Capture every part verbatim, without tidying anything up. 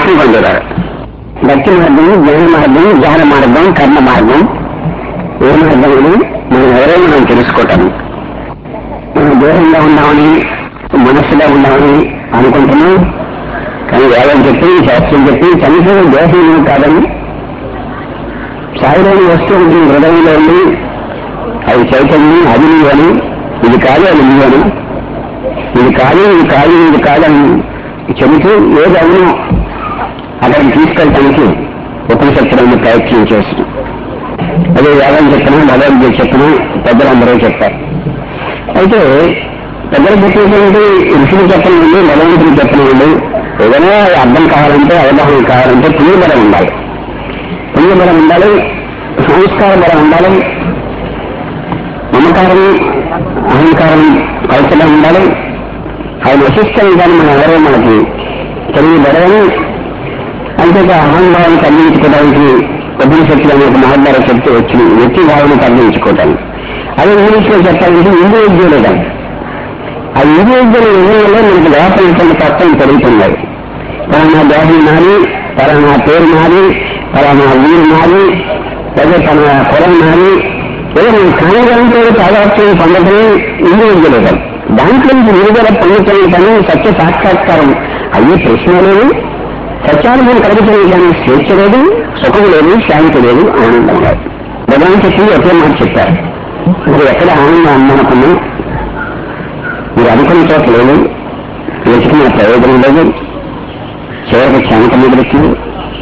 మోక్షం పొందుతారు. భక్తి మార్గం, జ్ఞాన మార్గం, జ్ఞాన మార్గం, కర్మ మార్గం. ఏ మార్గంలో మనం ఎవరైనా మనం తెలుసుకోవటం. మనం దూరంగా ఉన్నామని, మనస్సులో ఉన్నామని అనుకుంటున్నాం. కానీ వేదం చెప్పి, శాస్త్రం చెప్పి చనిపోయిన దేహం కాదని, సాయిలోని వస్తువు ఉంటుంది హృదయంలో ఉంది, అది చైతన్యం, అది నీవని, ఇది కాదు అది నీవని, ఇది కాదు ఇది కాదు ఇది కాదని చెబుతూ ఏది అవునో అక్కడికి తీసుకెళ్ళటానికి ఉపనిషత్తులను ప్రయత్నం చేస్తుంది. అదే వేదం చెప్పినా, భగవద్గీత చెప్పినా పెద్దలందరూ చెప్పారు. అయితే పెద్దలు చెప్పేటువంటి ఋషులు చెప్పనివ్వండి, భగవంతులు చెప్పనివ్వండి, ఏదైనా అర్థం కావాలంటే, అవగాహన కావాలంటే పుణ్యబలం ఉండాలి. పుణ్యబలం ఉండాలి, సంస్కార బలం ఉండాలి, మమకారం అహంకారం కల్చడం ఉండాలి. అది నశిస్తాయి కానీ మనం ఎవరో మనకి తెలియబడని. అంతేగా అహంభావాన్ని తగ్గించుకోవడానికి ఉపనిషత్తులు అనే ఒక మహద్వార శక్తి వచ్చింది, వ్యక్తి భావాన్ని తగ్గించుకోవడానికి. అదే ఇంగ్లీష్ లో చెప్పాలంటే ఇండివిజువలిజం. ఆ ఇండివిజువల్ విజయంలో మనకి లోపల తత్వం పెరుగుతున్నది. పలానా దేహం మారి, పలానా పేరు మారి, పలానా ఊరు మారి, లేదా తన కులం మారి, ఏదో మనం కానిదాంతో ప్రాధాన్యం పొందడం ఇండివిజువలిజం. దాంట్లో నుంచి విడుదల పొందుతున్న కానీ సత్య సాక్షాత్కారం అయ్యే ప్రశ్న లేదు, సత్యానుభవం కలుగుతుంది కానీ స్వేచ్ఛ లేదు, సుఖం లేదు, శాంతి లేదు, ఆనందం లేదు. భగవాన్ చెప్పి ఒకే మాట చెప్పారు, మీరు ఎక్కడ ఆనందం అందనుకున్నా మీరు అనుకున్న చోట లేదు, వెతుకున్న ప్రయోజనం లేదు, చివరికి శాంతం ఎదురుతుంది.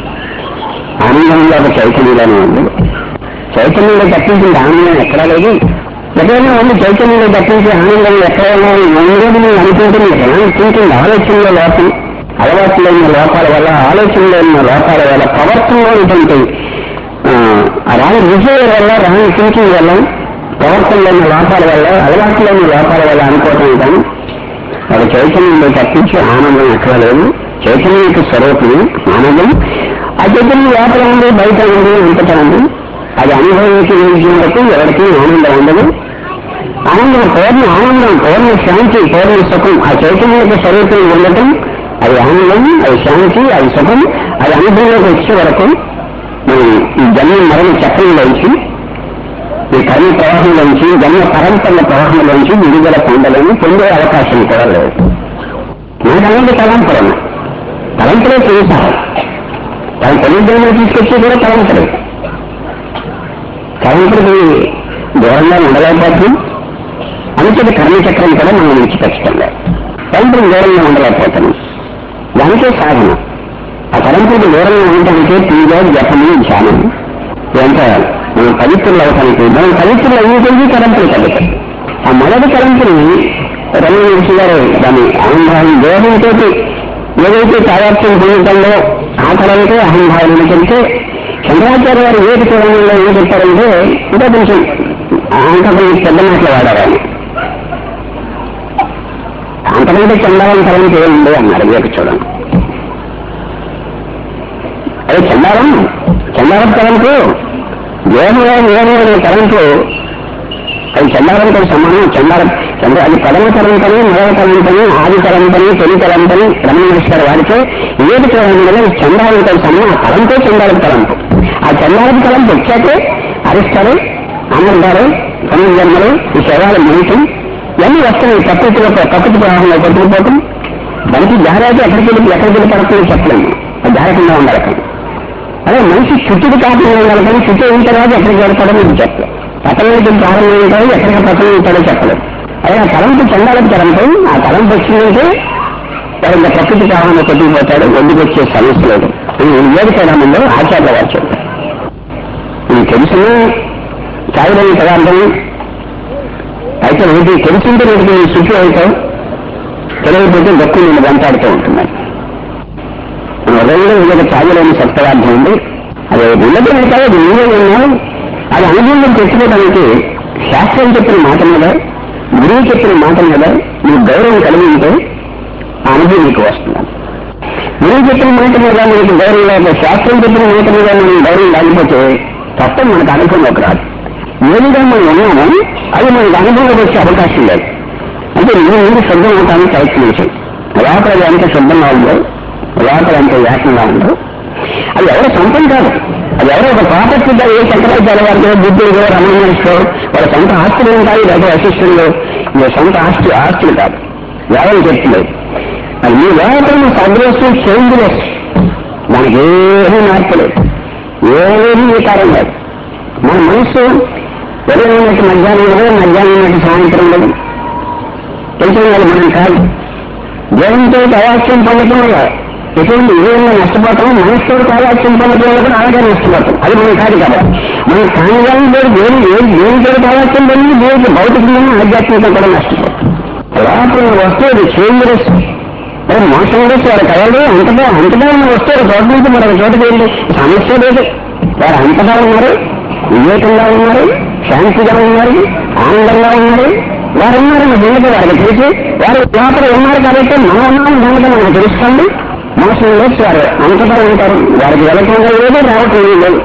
ఆనందంలో ఒక చైతన్యంలోనే ఉంది. చైతన్యంలో తప్పించింది ఆనందం ఎక్కడా లేదు. ఎక్కడైనా ఉంది చైతన్యంలో తప్పించి ఆనందం ఎక్కడైనా ఉండేది నేను అనుకుంటున్నాను. థింకింగ్ ఆలోచనలో లోపం, అలవాటులో ఉన్న లోపాల వల్ల, ఆలోచనలో ఉన్న లోపాల వల్ల, ప్రవర్తనలో ఉన్నటువంటి రాని విజయాల వల్ల, రాని థింకింగ్ వల్ల, ప్రవర్తనలో ఉన్న లోపాల వల్ల, అలవాటులో ఉన్న లోపాల వల్ల అనుకోవటం కానీ ఒక చైతన్యంలో తప్పించి ఆనందం ఎక్కడ లేదు. చైతన్యం యొక్క స్వరూపం ఆనందం. ఆ చైతన్యం లోపల ఉంది, బయట ఉంది, అంతటా ఉంది. అది అనుభవించి వరకు ఎవరికి ఆనందం ఉండదు. ఆనందం పూర్ణ ఆనందం, పూర్ణ శాంతి, పూర్ణ సుఖం ఆ చైతన్యం యొక్క స్వరూపం ఉండటం. అది ఆనందం, అది శాంతి, అది సుఖం. అది అనుభవంలోకి వచ్చే వరకు మనం ఈ జన్మ మరణ చక్రంలోంచి, ఈ కర్మ ప్రవాహంలోంచి, జన్మ పరంపరల ప్రవాహంలోంచి విడుదల పొందలేని, పొందే అవకాశం కూడా లేదు. నాకనేది తలంపరమ తలంపలే చేశారు. తన తెలియజేయడం తీసుకొచ్చి కూడా తలంపలే. తలంపుడికి దూరంగా ఉండలేకపోతుంది. అందుకే కర్మచక్రం కూడా మనం నుంచి ఖచ్చితంగా తలంపుడికి దూరంగా ఉండలేకపోతున్నాం. దానికే సాధన. ఆ తలంపుడికి దూరంగా ఉండటానికి పూజ, జపము, ధ్యానం ఇదంతా మనం పవిత్రులు అవటానికి. మనం పవిత్రులు అయ్యేది తలంపులు తగ్గుతాయి. ఆ మొదటి తలంపుని రమణ గారు దాని అహంభావం దేహంతో ఏదైతే తాదాత్మ్యం పొందడంలో ఆ తలంతో అహంభావం ఏంటంటే శంకరాచార్య గారు ఏది చూడంలో ఏం చెప్పారంటే ఇంకా కొంచెం అంతకంటే పెద్ద మాటలు వాడారని. అంతకంటే చండాలం తలంపు ఏముంది అన్నారు వివేక చూడండి. అదే చండాలం చండాలం తలంపు దేహం ఏమో అనే తలంపు అది చండాలంతో సమానం. చండాలం చంద్ర అది పదవ తలంపని, మొదవ తలంపని, ఆది తలంపని, తొలి తలంపని రమణ మహర్షి గారు వాడితే ఏది చూడండి చండాలంతో సమానం. ఆ తలంపే చండాలం తలంపు. ఆ చండాలం తలంపు వచ్చాకే అరిస్తారు, ఆనందాలు, పునర్జన్మలు, ఈ శవాల మనిషి ఇవన్నీ వస్తాయి. ప్రకృతిలో ప్రకృతి ప్రవాహంలో కొట్టుకుపోవటం. దానికి జాగ్రత్త ఎక్కడికి వెళ్ళి ఎక్కడికి వెళ్ళి పడుతుందో చెప్పలేము. అది జాగ్రత్తగా ఉండాలి. అదే మనిషి చుట్టుకు కాకుండా ఉండాలి కానీ చుట్టూ అయిన తర్వాత ఎక్కడికి వెళ్తాడో మీకు చెప్పలేదు. పతనం ప్రారంభమైన తర్వాత ఎక్కడికి పతనం అవుతాడో చెప్పలేదు. అదే ఆ తలంపు చండాలకు తలంపై ఆ తలంపు వచ్చిందంటే వాడు ఇంకా ప్రకృతి ప్రవాహంలో కొట్టుకుపోతాడు. ఒడ్డుకు వచ్చే సమస్య లేదు. ఏది చేయడంలో ఆచార్య వారు చెప్పారు. ఇది తెలిసిన సాగులేని పదార్థం అయితే వీటి తెలిసింటే వీటికి చుట్టూ అవుతావు, తెలియకపోతే గొప్ప నేను వెంటాడుతూ ఉంటున్నాను. మన ఉదయంలో ఏదైనా సాగులేని సత్పదార్థం ఉంది. అది ఉన్నది కాదు, అది నీవే ఉన్నావు. అది అనుభవం తెచ్చుకోవడానికి శాస్త్రం చెప్పిన మాట మీద, గురువు చెప్పిన మాట మీద నీకు గౌరవం కలిగి ఉంటే ఆ అనుభవం నీకు వస్తున్నాను. గురువు చెప్పిన మాట మీద మనకి గౌరవం లేక, శాస్త్రం చెప్పిన మాట మీద మనం గౌరవం లేకపోతే తప్ప మనకు అనుభవంలోకి రాదు. ఏదిగా మనం ఉన్నామో అది మనకు అనుభవంలోకి వచ్చే అవకాశం లేదు. అంటే నేను ముందు శుద్ధం అవటానికి ప్రయత్నించాను. లోపల ఎంత శుద్ధంగా ఉందో లోపల అంత ఏకంగా ఉండవు. అది ఎవరో సొంతం కాదు, అది ఎవరో ఒక ప్రాపర్టీగా ఏ శంకరాచార్య వారితో బుద్ధుడిగా రమణిస్తూ వాళ్ళ సొంత ఆస్తులు ఉంటాయి, లేదా వశిష్ఠులు మీ సొంత ఆస్తి ఆస్తులు కాదు, ఎవరు చెప్తులేదు. అది మీ లోపల సద్వస్తు చేంజ్లెస్, మనకి ఏమీ మార్చలేదు, ఏమీ వికారం లేదు. మన మనస్సు ఉదయమైనట్టు మధ్యాహ్నం ఉండదు, మధ్యాహ్నం ఉన్నట్టు సాయంత్రం ఉండదు. తెలిసిన వాళ్ళు మనం కాదు. దేవునితో కవాక్యం పొందటం వల్ల ఎటువంటి విధంగా నష్టపోతాం, మనసుతో కవాక్యం పొందటం వల్ల కూడా అలాగే నష్టపోతాం. అది మనం కాదు కదా. మనం కానిదాని లేదు, దేని దేనితో కవాక్యం పొంది దేవుడికి భౌతికంగా ఆధ్యాత్మికంగా కూడా నష్టపోతాం. లోపల వస్తే అది చేంజ్లెస్, మరి మోసం చేసి వారు కలదు అంతగా అంతగా ఉన్న వస్తే చోట నుంచి మరొక చోటకి వెళ్ళి సమస్య లేదు. వారు అంతగా ఉన్నారు, వివేకంగా ఉన్నారు, శాంతిగా ఉన్నారు, ఆనందంగా ఉన్నారు. వారు ఉన్నారన్న సంగతి వారికి తెలిసి వారు లోపల ఉన్నారు కాబట్టి మనం ఉన్నాం సంగతి మనకు తెలుస్తుంది. మోసం లేదు, వారు అంతగా ఉంటారు. వారికి వెళ్ళటం లేదు, రావటం లేదు.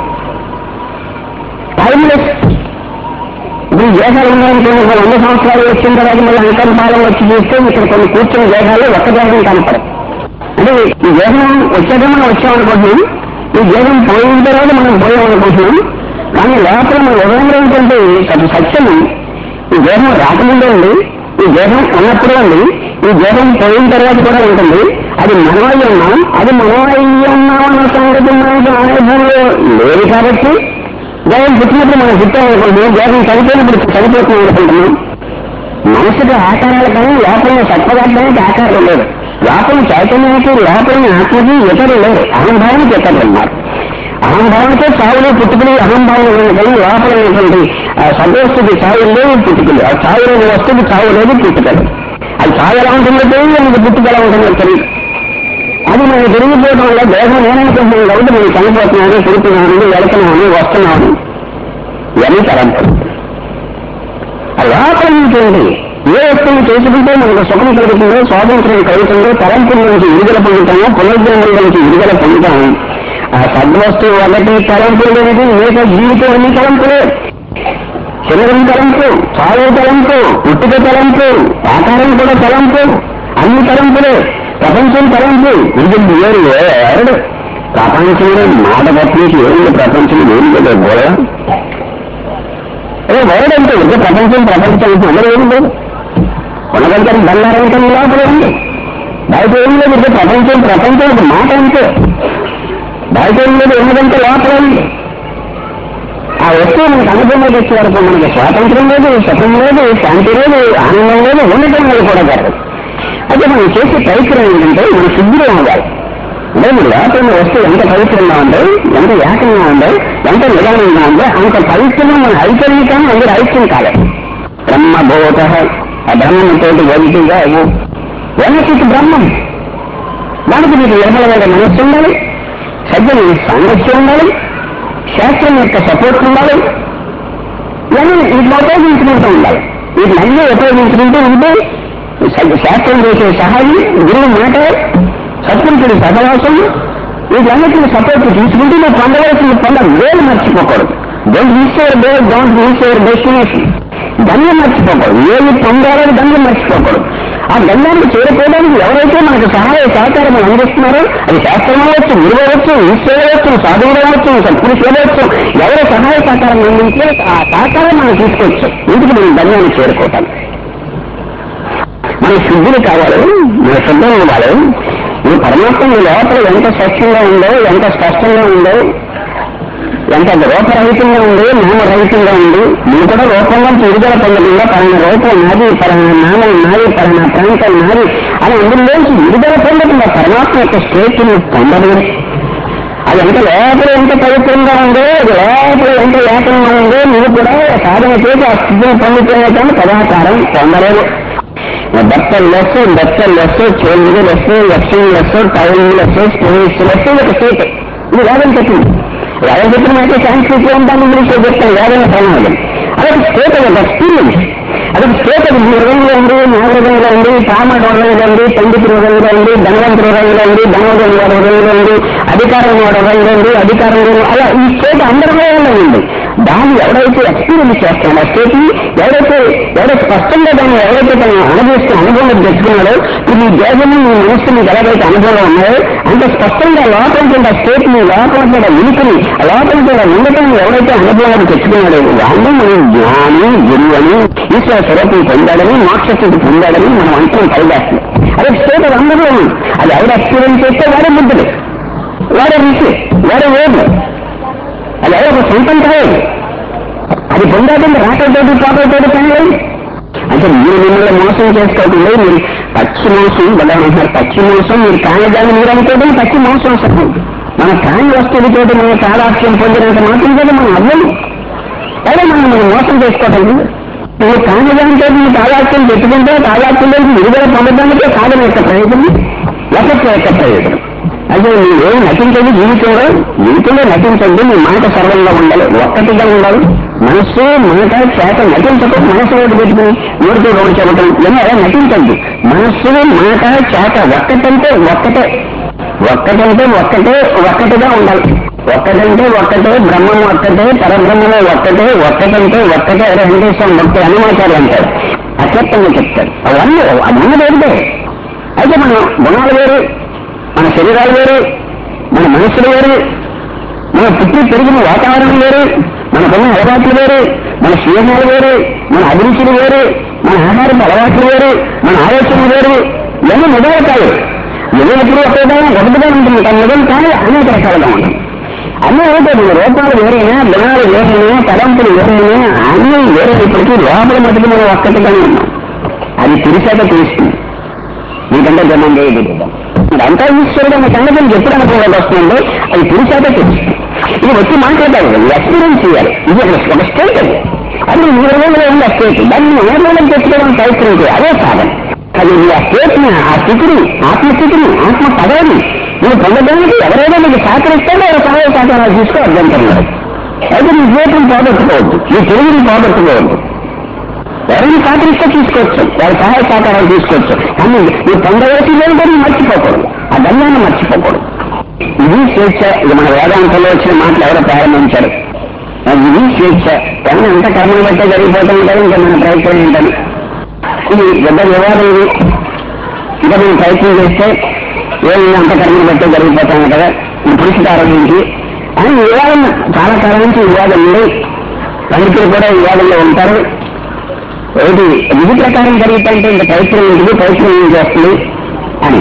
టైమ్లెస్. ఇప్పుడు దేశాలు ఉన్నాయంటే వంద సంవత్సరాలు వచ్చిన తర్వాత మళ్ళీ అంకం వచ్చి చూస్తే ఇక్కడ కొన్ని కూర్చున్న దేశాలు ఒక్క దేశం కనపడదు. అంటే ఈ దేశం వచ్చాక మనం వచ్చామనుకుంటున్నాం, ఈ దేశం పోయిన తర్వాత మనం పోయామనుకుంటున్నాం. కానీ లోపల మన ఉదయంలో ఏంటంటే సత్య సత్యం ఈ దేశం రాకముందే ఉంది, ఈ దేశం ఉన్నప్పుడే ఉంది, ఈ దేశం పోయిన తర్వాత కూడా ఉంటుంది. అది మనమై ఉన్నాం, అది మనమై ఉన్నామన్న సంగతి మనకి అనుభవంలో లేదు. కాబట్టి దేశం పుట్టినప్పుడు మనం పుట్టామనుకుంటున్నాం, దేశం చనిపోయినప్పుడు చనిపోతున్నాం అనుకుంటున్నాం. మనసుకి ఆకారాలు కానీ లోపల సత్పదార్థానికి ఆకారం లేదు. లోపల చైతన్యానికి లోపల ఆత్మకి ఇతరులు లేరు, అహంభావానికి ఇతరులు ఉన్నారు. అహంభావంతో చావులు పుట్టుకులు అహంభావం కానీ లోపల ఉన్నటువంటి సద్వస్తుకి చావు లేవు, పుట్టుకులు ఆ చావు లేని వస్తువుకి చావు లేదు, పుట్టుకలు. అది చావు ఎలా ఉంటుందో తెలియదు, మనకి పుట్టుక ఎలా ఉంటుందో తెలియదు. అది మనం తిరిగిపోవడం వల్ల దేశం నేననుకుంటున్నాను కాబట్టి మనం చనిపోతున్నాను, పుడుతున్నాను, వెళుతున్నాను, వస్తున్నాను, ఇవన్నీ తలంపులు. ఆ లోపల ఉంటుంది ఏ వస్తువులు చేసుకుంటే మనకు సుఖం కలుగుతుందో, స్వాతంత్ర్యం కలుగుతుందో, తలంపుల నుంచి విడుదల పొందుతామో, పునర్జన్మల నుంచి విడుదల పొందుతాము. ఆ సద్వస్తువు ఒకటి తలంపులు లేనిది ఏక జీవితం అన్ని తలంపులే. శరీరం తలంపు, చావు తలంపు, పుట్టుక తలంపు, ఆకారం కూడా తలంపు, అన్ని తలంపులే. ప్రపంచం తలంపు. ఇది వేరు వేరు ప్రపంచంలో మాట పట్టించి ఏమి ప్రపంచం ఏం లేదు గోడ వేరంటే ఇంకా ప్రపంచం ప్రపంచం అందరూ ఏం లేదు. కొనగంటే బంగారంటే లోపల ఉంది, బయట ఏం లేదు. ఇంకా ప్రపంచం ప్రపంచం ఒక మాట అంతే, బయట ఏం లేదు, ఎందుకంటే లోపల ఉంది. ఆ వస్తువు మనకు అనుభవంలోకి వచ్చే వరకు మనకి స్వాతంత్రం లేదు, సుఖం లేదు, శాంతి లేదు, ఆనందం లేదు, ఉండటం వల్ల కూడా జరగదు. అయితే మనం చేసే ప్రయత్నం ఏంటంటే మనం శుద్ధిగా ఉండాలి. అంటే మన లోపల వస్తువు ఎంత పవిత్రంగా ఉందో, ఎంత ఏకంగా ఉందో, ఎంత నిదానంగా ఉందో అంత పవిత్రంగా మన ఐక్యం కానీ అందరూ ఐక్యం కాలేదు. బ్రహ్మభూత ఆ బ్రహ్మంతో వంటిగా వనస్థితి బ్రహ్మం. దానికి మీకు నిర్మలమైన మనస్సు ఉండాలి, సజ్జన సాంగత్యం ఉండాలి, శాస్త్రం యొక్క సపోర్ట్ ఉండాలి. ఇవన్నీ వీటిని ఉపయోగించుకుంటూ ఉండాలి. వీటిని ఉపయోగించుకుంటూ ఉంటే శాస్త్రం చేసే సహాయం, గురువు మాట, సత్పురుషుడి సహవాసం, వీటన్నిటిని సపోర్ట్ తీసుకుంటే నువ్వు పొందవలసిన పొంద వేలు మర్చిపోకూడదు. Don't miss your day, don't miss your destination. గమ్యం మర్చిపోకూడదు, ఏది పొందాలని గమ్యం మర్చిపోకూడదు. ఆ గమ్యానికి చేరుకోవడానికి ఎవరైతే మనకు సహాయ సహకారం అందిస్తున్నారో అది శాస్త్రం అవ్వచ్చు, గురువు అవ్వచ్చు, ఈశ్వరు అవ్వచ్చు, సాధువులు అవ్వచ్చు, సత్పురుషులు అవ్వచ్చు, ఎవరు సహాయ సహకారం అందించే ఆ సహకారం మనం తీసుకోవచ్చు. ఇంటికి మనం గమ్యాన్ని చేరుకోవటానికి మన శుద్ధులు కావాలి, మన శుద్ధం ఉండాలి. ఈ పరమాత్మ ఈ లోపల ఎంత స్వచ్ఛంగా ఉందో, ఎంత స్పష్టంగా ఉందో, ఎంత రూపరహితంగా ఉంది, నామరహితంగా ఉంది. మీరు కూడా రూపంగా విడుదల పొందకుండా పలానా రూపం నాది, పలానా నామం నాది, పలానా ప్రాంతం నాది అని అందులోంచి విడుదల పొందకుండా పరమాత్మ యొక్క స్టేట్ని పొందలేదు. అది ఎంత లోపల ఎంత పవిత్రంగా ఉందో, అది లోపల ఎంత ఏకంగా ఉందో మీరు కూడా సాధన చేసి ఆ స్థితిని పొందుతున్నటువంటి పదాకారం పొందలేదు. బట్టలు లెస్, బట్టలు లెస్, చేంజ్ లెస్, లక్ష్యం less, time less, space less, ఒక స్టేట్. ఇది వేదం చెప్పింది. వేదం చెప్పిన అయితే సాంస్కృతిక ఉంటాను ఇంగ్లీష్లో చెప్తాను, వేదన ప్రమాదం. అదొక స్టేట్, అదొక ఎక్స్పీరియన్స్. అదొక స్టేట్. అది మీ హృదయంలో ఉంది, నా హృదయంలో ఉంది, కామడు హృదయంలో ఉంది, పండితుడి హృదయంలో ఉంది, ధనవంతుడి హృదయంలో ఉంది, ధనవంతుడి వాడి హృదయంలో ఉంది, అధికారం వాడి హృదయంలో ఉంది, అధికారం అలా ఈ స్టేట్ అందరి హృదయంలో ఉంది. దాన్ని ఎవరైతే ఎక్స్పీరియన్స్ చేస్తున్నాడో ఆ స్టేట్ ని ఎవరైతే ఎవరైతే స్పష్టంగా దాన్ని ఎవరైతే తను అనుభవిస్తున్న అనుభవంలో తెచ్చుకున్నాడో నీ దేహము నీ మనస్సు నీకు ఎలాగైతే అనుభవంలో ఉన్నాయో అంత స్పష్టంగా లోపలికి ఆ స్టేట్ ని లోపల ఉనికిని లోపలికి ఉండటం ఎవరైతే అనుభవాన్ని తెచ్చుకున్నాడో వాళ్ళు మనం జ్ఞాని గురువు అని ఈశ్వర స్వరూపం పొందాడని మోక్షస్థితి పొందాడని మనం అంతం కలిగేస్తున్నాం. అదే స్టేట్ అందరూ అది ఎవరు ఎక్స్పీరియన్స్ చేస్తే వాడే బుద్ధుడు, వాడే ఋషి, వాడే వేరు. అది ఎవరో ఒక సొంతం కాదు, అది పొందాలంటే రాకతోటి పాపతోటి కానీ. అంటే మీరు మిమ్మల్ని మోసం చేసుకోకుండా మీరు పచ్చి మోసం కదా అంటున్నారు. పచ్చి మోసం మీరు కానిదాన్ని మీరు అనుకోవడం పచ్చి మోసం వస్తుంది. మన కాని వస్తువులతో మనం తాదాత్యం పొందినంత మాత్రం కదా మనం అవ్వము. అదే మనం మనం మోసం చేసుకోవటం. నువ్వు కానిదానితో నువ్వు తాదాత్యం పెట్టుకుంటే తాదాత్యంలో విడుదల పొందడానికే కాదని యొక్క ప్రయోజనం ఒకటి యొక్క ప్రయోజనం. అంటే నువ్వేం నటించదు జీవితంలో, జీవితంలో నటించద్దు. నీ మాట సర్వంగా ఉండాలి, ఒక్కటిగా ఉండాలి. మనస్సు మాట చేత నటించకు. మనస్సు ఒకటి పెట్టుకుని నోటితో రోడ్డు చెప్పటం ఇవన్నీ అలా నటించద్దు. మనస్సు మాట చేత ఒక్కటంటే ఒక్కటే, ఒక్కటంటే ఒక్కటే ఒక్కటిగా ఉండాలి. ఒక్కటంటే ఒక్కటే, బ్రహ్మం ఒక్కటే, పరబ్రహ్మలో ఒక్కటే, ఒక్కటంటే ఒక్కటే. వెంకటేశ్వరం భక్తి హనుమాచార్య అంటారు, అత్యర్థంగా చెప్తారు. అవన్నీ అవన్నీ ఒకటే. అయితే మన గుణాలు వేరు, మన శరీరాలు వేరు, మన మనస్సులు వేరు, మన పుట్టి పెరిగిన వాతావరణం వేరు, మనకున్న అలవాట్లు వేరు, మన స్నేహాలు వేరు, మన అభిరుచులు వేరు, మన ఆహారపు అలవాట్లు వేరు, మన ఆలోచనలు వేరు. ఇవన్నీ మొదలు కాదు. నిజప్పుడు ఒకటిగా ఒకటిగా ఉంటుంది, కానీ నిజం కానీ అనేక రకాలుగా ఉంటుంది. అన్నీ ఏంటంటే రూపాలు వేరైనా, గుణాలు వేరైనా, తలంపులు వేరైనా అన్నీ వేరేటప్పటికీ లోపల మటుకు మనం ఒక్కటిగానే ఉన్నాం. అది తెలిసాక తెలుస్తుంది. మీకంటే జనం చేయలేదు అంతా ఈశ్వరుడు అనే సంగతి ఎప్పుడు అనుకోవడానికి వస్తుందో అది తెలిసాక తెలుస్తుంది. ఇది వచ్చి మాట్లాడాలి, ఎక్స్పీరియన్స్ చేయాలి. ఇది ఒక స్టేట్. అది అది ఈ రోజుల్లో ఉంది ఆ స్టేట్. దాన్ని ఏమైనా తెచ్చుకోవడానికి ప్రయత్నం చేయాలి, అదే సాధన. అది ఆ స్టేట్ ని, ఆ స్థితిని, ఆత్మస్థితిని, ఆత్మ పదవిని నువ్వు పొందడానికి ఎవరైనా నీకు సహకరిస్తే ఆ సహాయ సహకారాలు తీసుకో అభ్యంతరం లేదు. అయితే నీ జీవితం పోగొట్టుకోవద్దు, నీ తెలుగుని పోగొట్టుకోవద్దు. ఎవరిని సహకరిస్తే తీసుకోవచ్చు, వారి సహాయ సహకారాలు తీసుకోవచ్చు. కానీ నువ్వు పొందవలసి లేదంటే మర్చిపోకూడదు, ఆ ధన్యాన్ని మర్చిపోకూడదు. ఇది స్వేచ్ఛ. ఇది మన వేదాంతంలో వచ్చిన మాటలు ఎవరో ప్రారంభించారు. ఇది స్వేచ్ఛ. కానీ అంత కర్మను బట్టే జరిగిపోతూ ఉంటారు. ఇంకా మన ప్రయత్నం ఏంటని ఇది పెద్ద వివాదం. ఇది ఇంకా మనం ప్రయత్నం చేస్తే ఏమైనా అంత కర్మను బట్టే జరిగిపోతాం కదా ఈ పురుషకారం నుంచి అని వివాదం చాలా కాలం నుంచి వివాదం ఉంది. పండితులు కూడా వివాదంలో ఉంటారు. ఒకటి విధి ప్రకారం జరుగుతుంటే ఇంకా ప్రయత్నం ఉంటుంది, ప్రయత్నం ఏం చేస్తుంది అని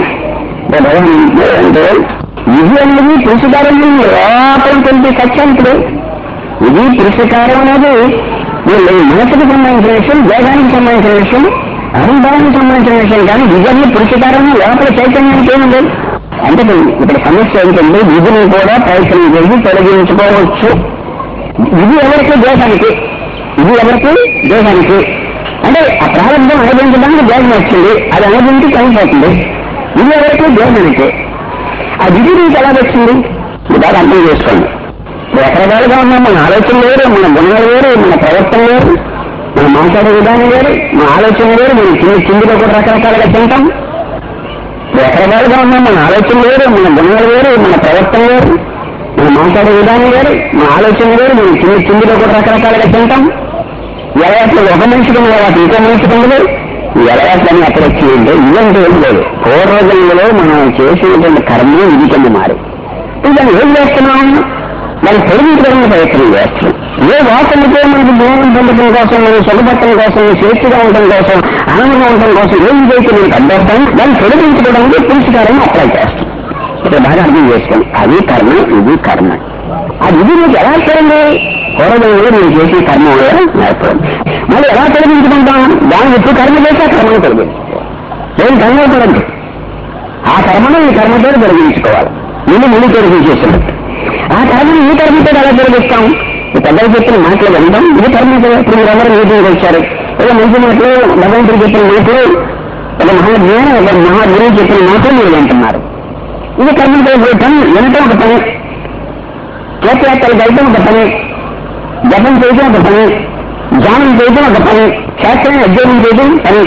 అంటే విధి అనేది పురుషకారం లోపలికి వెళ్తే సత్యాంతుడు. ఇది పురుషకారం అనేది మనసుకు సంబంధించిన విషయం, వేగానికి సంబంధించిన విషయం, అనుభవానికి సంబంధించిన విషయం. కానీ విధుల్ని పురుషకారం లోపల చైతన్యానికి ఏమి లేదు. అంటే ఇక్కడ సమస్య ఏంటంటే విధిని కూడా ప్రయత్నం చేసి తొలగించుకోవచ్చు. ఇది ఎవరికి దేశానికి, ఇది ఎవరికి దేశానికి అంటే ఆ ప్రారంభం అనుభవించడానికి దేశం వచ్చింది, అది అనుభవించి కలిగిపోతుంది. ఇది ఎవరికి దేశానికి. ఆ విధి నీకు ఎలా వచ్చింది బాగా అర్థం చేసుకోండి. రకరకాలుగా ఉన్నాం. మన ఆలోచన వేరు, మన గుణాలు వేరు, మన ప్రవర్తన వేరు, మనం మాట్లాడే విధానం వేరు, మన ఆలోచన వేరు. మనం కింద కిందిలో కూడా రకరకాలుగా తింటాం. రకరకాలుగా ఉన్నాం. మన ఆలోచన వేరు, మన గుణాలు వేరు, మన ప్రవర్తన వేరు, మనం మాట్లాడే విధానం వేరు, మన ఆలోచన వేరు. మనం కింద కిందిలో కూడా రకరకాలుగా తింటాం. ఎలవాట్లు ఒక మనిషికి ఎలవాట్లు ఇంకో మనిషికి ఉండదు. ఈ ఎలవాట్లన్నీ అక్కడ వచ్చిందంటే ఇదంటే ఏం లేదు. పూర్వజన్మలో మనం చేసినటువంటి కర్మ ఇది కింద మారి దాన్ని ఏం చేస్తున్నాం, దాన్ని తొలగించడానికి ప్రయత్నం చేస్తున్నాం. ఏ వాసనతో మనకు జ్ఞానం పొందడం కోసం, మనం సుఖపట్టడం కోసం, స్వేచ్ఛగా ఉండడం కోసం, ఆనందంగా ఉండడం కోసం ఏం చేసి మనకు అడ్డొస్తాం, దాన్ని తొలగించుకోవడానికి పురుషకారం అప్లై చేస్తాం. ఇక్కడ బాగా అర్థం చేసుకోండి. అది కర్మ, ఇది కర్మ. ఆ విధి నీకు ఎలా చేయండి, పూర్వజన్మలో నేను చేసిన కర్మ నేర్పడం. మళ్ళీ ఎలా తొలగించుకుంటాం, దాన్ని ఎప్పుడు కర్మ చేస్తే ఆ కర్మను తొలగించుకోవాలి. ఏం కర్మ అవుతుందండి ఆ కర్మను ఈ కర్మతో తొలగించుకోవాలి. నేను ముందు తొలగించేసినట్టు ఆ కర్మను ఈ కర్మతో ఎలా తొలగిస్తాం. పెద్దలు చెప్పిన మాటలు వింటాం, ఇది కర్మ. ఇప్పుడు మీరందరూ మీటింగ్కి వచ్చారు, ఏదో మంచి మాటలు భగవంతుడు చెప్పిన మాటలు, ఒక మహాజ్ఞానం ఒక మహాగురువు చెప్పిన మాటలు మీరు వింటున్నారు. ఇది కర్మతో పని వినటం ఒక పని, తీర్థయాత్రలు వెళ్ళటం ఒక పని, జపం చేయడం ఒక పని, ధ్యానం చేయడం ఒక పని, శాస్త్రాన్ని అధ్యయనం చేయడం పని.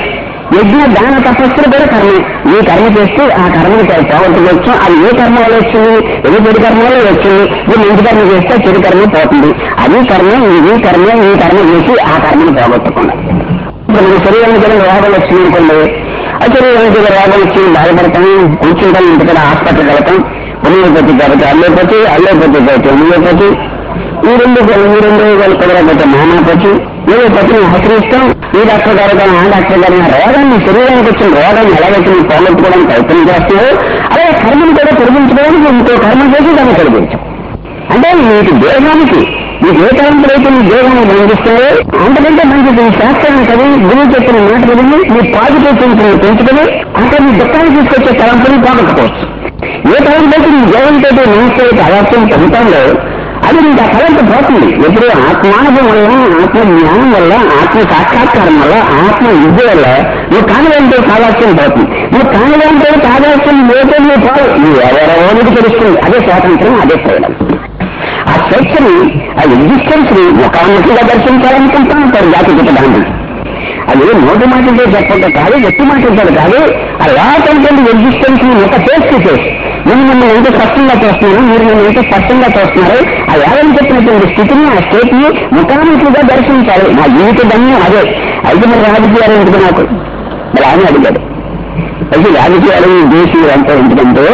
యజ్ఞ దాన తపస్సులు కూడా కర్మే. ఈ కర్మ చేస్తే ఆ కర్మని పోగొట్టుకోవచ్చు. అది ఏ కర్మ వల్ల వచ్చింది? ఏ చెడు కర్మ వల్ల వచ్చింది. ఈ మంచి కర్మ చేస్తే చెడు కర్మ పోతుంది. అది కర్మ, ఇది కర్మ, ఈ కర్మ చేసి ఆ కర్మని పోగొట్టకుండా. ఇప్పుడు మన శరీరానికి కూడా రోగం వచ్చింది అనుకోండి, ఆ శరీరానికి రోగం వచ్చి బాధపడతాం, కూర్చుంటాం, ఇంటికడ హాస్పిటల్ వెళ్తాం, హోమియోపతి కాబట్టి అల్లోపతి, అల్లోపతి కాబట్టి హోమియోపతి, ఈ రెండు ఈ రెండు కుదరకపోతే మానోపతి, ఏదో పతిని ఆశ్రయిస్తాం. ఈ డాక్టర్ గారు కానీ ఆ డాక్టర్ గారు రోగాన్ని శరీరానికి వచ్చిన రోగాన్ని ఎలాగైతే పోగొట్టుకోవడానికి ప్రయత్నం చేస్తున్నారో అలాగే కర్మను కూడా తొలగించుకోవడానికి ఇంకో కర్మ చేసి దాన్ని తొలగించాం. అంటే మీకు దేహానికి మీకు ఏ కాలంలో అయితే మీ దేహాన్ని బంధిస్తుందో అంతకంటే మంచిది ఈ శాస్త్రాన్ని చదివి గురువు చెప్పిన మాట చదివి మీ పాజిటివ్ థింకింగ్ పెంచుకొని అక్కడ మీ దుఃఖాన్ని తీసుకొచ్చే తలంపుని పోగొట్టుకోవచ్చు. ఏ కాలంలో మీ దేహంతో మనసు అయితే అవాస్యం పొందుతాలో అది మీకు ఆ తలంపు పోతుంది. ఎప్పుడు ఆత్మానుభవం వల్ల, ఆత్మ జ్ఞానం వల్ల, ఆత్మ సాక్షాత్కారం వల్ల, ఆత్మ విద్య వల్ల నువ్వు కానివేంతో సావాస్యం పోతుంది. నువ్వు కానివేంతో సావాస్యం లేదో నువ్వు పోవు. నువ్వు ఎవరెవరికి తెలుస్తుంది. అదే స్వాతంత్రం, అదే ఫ్రీడమ్. ఆ స్వేచ్ఛని, ఆ ఎగ్జిస్టెన్స్ ని ముఖాముఖిగా దర్శించాలనుకుంటాం. ఒక జాతి గిట్టడానికి అది నోటి మాటలతో చెప్పడం కాదు, వ్యక్తి మాటలతో కాదు. ఆ లాటెంట్ ఎగ్జిస్టెన్స్ ని ఒక ఫేస్ టు ఫేస్ నేను మిమ్మల్ని ఎంత స్పష్టంగా చూస్తున్నాను, మీరు నన్ను ఎంత స్పష్టంగా చూస్తున్నారు. ఆ యాగం చెప్పినటువంటి స్థితిని, ఆ స్టేట్ ని ముఖాముఖిగా దర్శించాలి. నా జీవిత గమ్యం అదే. అయితే మరి రాజకీయాలు ఎందుకు నాకు మరి ఆయన అడిగాడు. అయితే రాజకీయాలు దేశీయులు అంతా ఎందుకంటే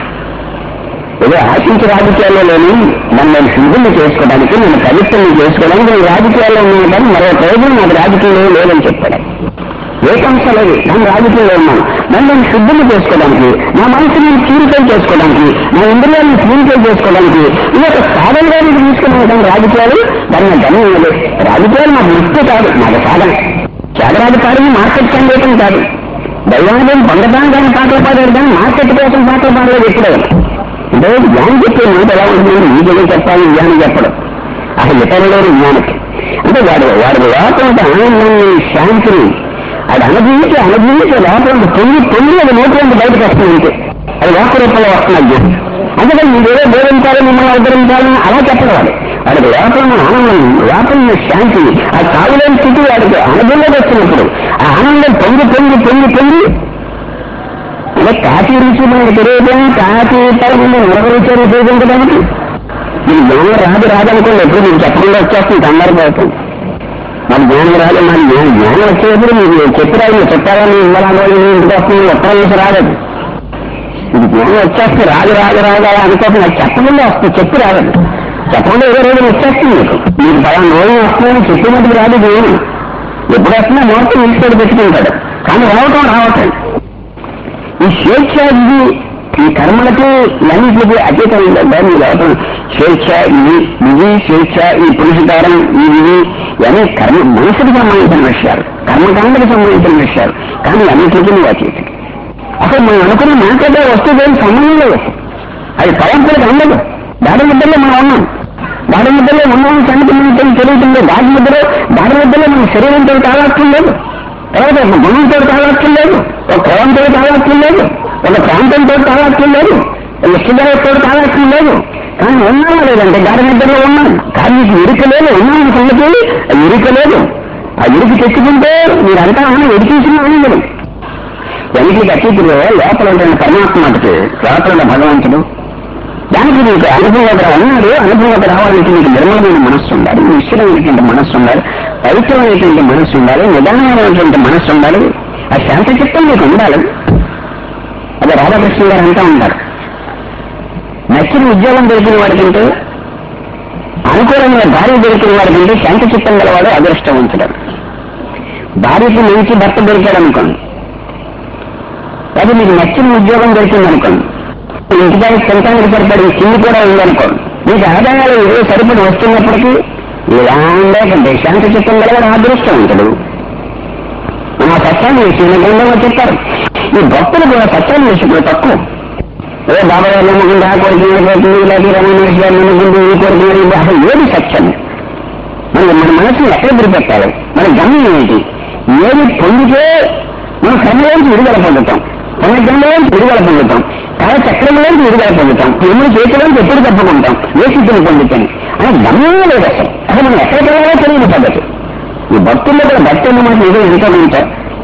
ఏదో ఆశించి రాజకీయాల్లో లేని నన్ను నేను శుద్ధుల్ని చేసుకోవడానికి, నేను పవిత్రుల్ని చేసుకోవడానికి నేను రాజకీయాల్లో ఉన్నాను. కానీ మరో ప్రయోజనం నాకు రాజకీయాలు లేదని చెప్పాడు. ఏ కంశ లేదు, నేను రాజకీయాల్లో ఉన్నాను. నన్ను నేను శుద్ధుల్ని చేసుకోవడానికి, నా మనసుని ప్యూరిఫై చేసుకోవడానికి, నా ఇంద్రియాలను ప్యూరిఫై చేసుకోవడానికి ఈ యొక్క సాధనగా తీసుకుని రాజకీయాలు దాన్ని గమ్యం లేదు. రాజకీయాలు నాకు వృత్తి కాదు, నాకు సాధన. చేదరాజు కాదని మార్కెట్ సందేశం కాదు. దైవాన్ని పొందడానికి కానీ పాటలు పాడారు, కానీ మార్కెట్ కోసం పాటలు పాడలేదు ఎప్పుడో. అంటే జ్ఞానం చెప్పే మాట ఎలా ఉంటుంది? ఈ దగ్గర చెప్పాలి జ్ఞానం చెప్పడం అసలు ఇతరులేని జ్ఞానకి. అంటే వాడు వాడి లోపల ఆనందాన్ని, శాంతిని అది అనుభవించి అనుభవించి లోపల పొంగి పొంగి అది నోటి బయటకు వస్తుంది. అది లోక రూపంలో వస్తున్న జ్ఞానం. అందుకని మీరేదో బోధించాలి, మిమ్మల్ని ఉద్ధరించాలని అలా చెప్పడం. వాడికి లోపల ఆనందం, లోపల శాంతి, ఆ కావులేని స్థితి వాడికి అనుభవంలోకి వచ్చినప్పుడు ఆ ఆనందం పొంగి పొంగి పొంగి పొంగి అదే కాఫీ రుచి మనకు తెలియదు. కాఫీ పైన నెరవేర్చారు చూపించడానికి మీకు జ్ఞానం రాదు రాదనుకోండి. ఎప్పుడు మీకు చెప్పకుండా వచ్చేస్తుంది, కంగారు పోతుంది. మాకు జ్ఞానం రాదు, మన జ్ఞానం జ్ఞానం వచ్చేటప్పుడు మీకు చెప్పిరాదు, చెప్పాలని ఇవ్వాలని ఇంటికి వస్తుంది, ఒక్కరి నుంచి రాలేదు. ఇది జ్ఞానం వచ్చేస్తే రాదు రాదు రాదు అనుకోకుండా నాకు చెప్పకుండా వస్తుంది, చెప్పి రాలేదు. చెప్పకుండా ఏదో రోజు వచ్చేస్తుంది మీకు. మీకు పలానా రోజు వస్తుందని చెప్పినట్టుకు రాదు జ్ఞానం. ఎప్పుడు వస్తున్నా నోట్ ఇంటికి పెట్టుకుంటాడు, కానీ రావటం రావటం. ఈ స్వేచ్ఛ ఇది ఈ కర్మలకి ఇవన్నిటికి అతీతంగా దాన్ని రావటం. స్వేచ్ఛ ఇది ఇది స్వేచ్ఛ, ఈ పురుషకారం, ఈ ఇది ఇవన్నీ కర్మ మనసుకు సంబంధించిన విషయాలు, కర్మకాండకు సంబంధించిన విషయాలు. కానీ అన్నింటికి నువ్వు అతీతం. అసలు మనం అనుకున్న మాట్లాడే వస్తువు సంబంధం లేదు. అది తలంపులకు అందదు. దాడి ముద్దలో మనం ఉన్నాం, దాడి ముద్దలో ఉన్నామని సంగతి మనకి తెలియటం లేదు. దాడి ముద్దలో దాడి ముద్దలో మన శరీరంతో తాళాత్వం లేదు, తర్వాత ఒక గుణంతో తాళాత్వం లేదు, ఒక కులంతో తాళాత్వం లేదు, ఒక ప్రాంతంతో తాళాత్వం లేదు, ఒక ఇష్టదేవతతో తాళాత్వం లేదు. కానీ ఉన్నామా లేదంటే దాడి ముద్దలో ఉన్నాం. కానీ మీకు ఇరుక లేదు, ఉన్నామని సంగతి ఇరుక లేదు. ఆ ఇరుకు తెచ్చుకుంటే మీరంతా ఆనందం ఎడిచేసిన ఆనందం. వెనక్కి అతీతులో లోపల ఉంటున్న పరమాత్మ మటుకు లోపల ఉన్న భగవంతుడు, దానికి మీకు అనుభవంగా ఉన్నాడు. అనుభవంగా రావాలంటే మీకు నిర్మలమైన మనస్సు ఉండాలి, నిశ్చలమైనటువంటి మనస్సు ఉండాలి, పవిత్రమైనటువంటి మనస్సు ఉండాలి, నిదానమైనటువంటి మనస్సు ఉండాలి. ఆ శాంత చిత్తం మీకు ఉండాలి. అదే రాధాకృష్ణ గారు అంటా ఉంటారు, నచ్చిన ఉద్యోగం దొరికిన వాడికంటే, అనుకూలమైన భార్య దొరికిన వాడికంటే శాంత చిత్తం గలవాడు అదృష్టవంతుడు. భార్యకి మంచి భర్త దొరికాడు అనుకోండి, అది మీకు నచ్చిన ఉద్యోగం దొరికింది అనుకోండి, ఇంటికాయ సొంతానికి సరిపడి తిండి కూడా ఉందనుకోండి, మీకు ఆదాయాలు ఏదో సరిపడి వస్తున్నప్పటికీ ఇలా లేకంటే శాంతి చిత్తం గలవాడు అదృష్టవంతుడు. ఆ సత్యాన్ని విషయంలో గ్రంథంలో చెప్పారు. ఈ భక్తులు కూడా సత్యాన్ని విషయంలో తక్కువ. ఏ బాబా గారు నమ్మకుండా ఆ కోరిక లేకపోతే రమణేష్ గారు నమ్మకుండా ఈ కోరిక, అసలు ఏది సత్యం? మన మన మనసుని ఎక్కడ గురిపెట్టాలి? మన గమ్యం ఏంటి? ఏది పొందితే మనం కర్మలోంచి విడుదల పొందుతాం, మన గమ్యంలోంచి విడుదల పొందుతాం, కాల చక్రంలోంచి విడుదల పొందుతాం, ఎన్ని చేతిలోంచి ఎప్పుడు తప్పుకుంటాం, ఏ స్థితిని పొందుతాం అని గమ్యమే లేదు. అసలు అసలు మనం ఎక్కడికి వెళ్ళాలో తెలియదు పద్ధతి. ఈ భక్తుల్లో కూడా భక్తి ఉన్న మనసు ఏదో ఎంతో ఉంటారు.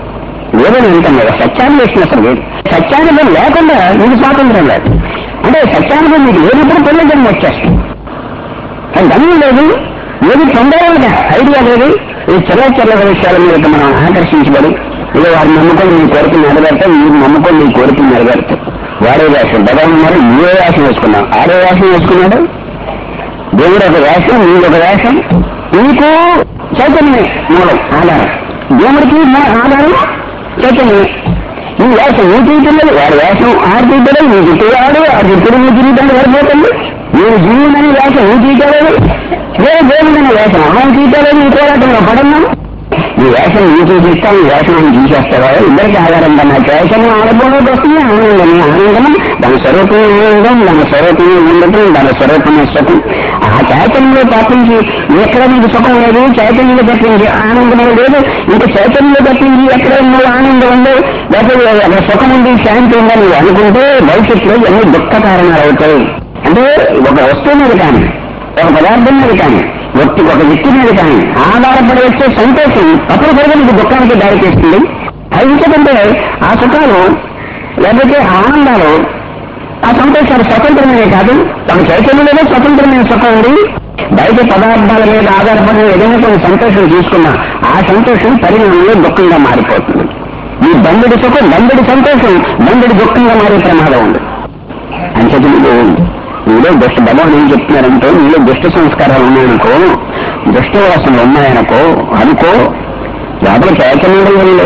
లేదని అంటాం కదా, సత్యాన్వేషణ అసలు లేదు. సత్యానుభవం లేకుండా నీకు స్వాతంత్రం లేదు. అంటే సత్యానుభవం నీకు లేనప్పుడు పొందడం వచ్చేస్తుంది. కానీ గమ్యం లేదు, ఏది పొందాలనే ఐడియా లేదు. ఈ చిల్ల చిల్లర విషయాల మీద మనం ఆకర్షించబడి ఇలా వారి నమ్మకం నీ కోరికలు నెరవేరుతాయి, ఈ నమ్మకం నీ కోరికలు నెరవేరుతాయి. వాడే వేషం భగవాన్ ఉన్నారు, ఏ వేషం వేసుకున్నాం, ఆడే వేషం వేసుకున్నాడు. దేవుడు ఒక వేషం, నీకు ఒక వేషం. నీకు చైతన్యమే మూలం ఆధారం, దేవుడికి ఆధారం చైతన్యమే. నీ వేషం నీ తీయటం, వాడి వేషం ఆరు తీయటం, నీ చుట్టూవాడు ఆ చుట్టూ నీ తిరుగుతాడు సరిపోతుంది. నేను జీవుడని వేషం నీ తీయటలేదు, ఏ దేవుడని వేషం అమ్మాయి తీయటలేదు. నీ పోరాటంలో పడన్నాను. ఈ వేషం నీ చూపిస్తాను, ఈ వేషం నేను తీసేస్తావా? ఇద్దరికి ఆధారంగా నా వేషం ఆడబోలోకి వస్తుంది. ఆనందం ఆనందం దాని స్వరూపమే ఆనందం, దాని స్వరూపమే ఉండటం, దాని స్వరూపమే సుఖం. ఆ చైతన్యంలో తప్పించి ఎక్కడ నీకు సుఖం లేదు, చైతన్యంలో తప్పించి ఆనందం లేదు. ఇంకా చైతన్యంలో తప్పించి ఎక్కడ నువ్వు ఆనందం ఉందో, లేకపోతే అక్కడ సుఖం ఉంది, శాంతి ఉందని నువ్వు అనుకుంటే భవిష్యత్తులో ఎన్ని దుఃఖ కారణాలు అవుతాయి. అంటే ఒక వస్తువు మీద కానీ, ఒక పదార్థం మీద కానీ, వ్యక్తి ఒక వ్యక్తి మీద కానీ ఆధారపడి వచ్చే సంతోషం తప్పనిసరిగా నీకు దుఃఖానికి దారి చేస్తుంది. అది ఎందుకంటే ఆ సుఖాలు లేకపోతే ఆనందాలు, ఆ సంతోషాలు స్వతంత్రమే కాదు. తన చైతన్యంలోనే స్వతంత్రమైన సుఖం ఉంది. బయట పదార్థాల మీద ఆధారపడిన ఏదైనా కొన్ని సంతోషం తీసుకున్నా ఆ సంతోషం పరిణామంలో దుఃఖంగా మారిపోతుంది. ఈ బంధుడి సుఖం బంధుడి సంతోషం బంధుడి దుఃఖంగా మారే ప్రమాదం ఉంది. అంచేత నీలో నీలో దుష్ట భగవాన్ ఏం చెప్తున్నారంటే, నీలో దుష్ట సంస్కారాలు ఉన్నాయనుకో, దుష్ట వాసనలు ఉన్నాయనుకో అనుకో, లోపల చైతన్యంలో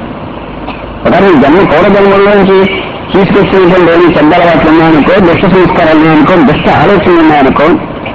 ఒకరి జన్మ పూర్వ జన్మల్లోంచి తీసుకొచ్చినటువంటి లేని చెడ్డ అలవాట్లు ఉన్నాయనుకో, దుష్ట సంస్కారాలు ఉన్నాయనుకో, దుష్ట ఆలోచనలు ఉన్నాయనుకో,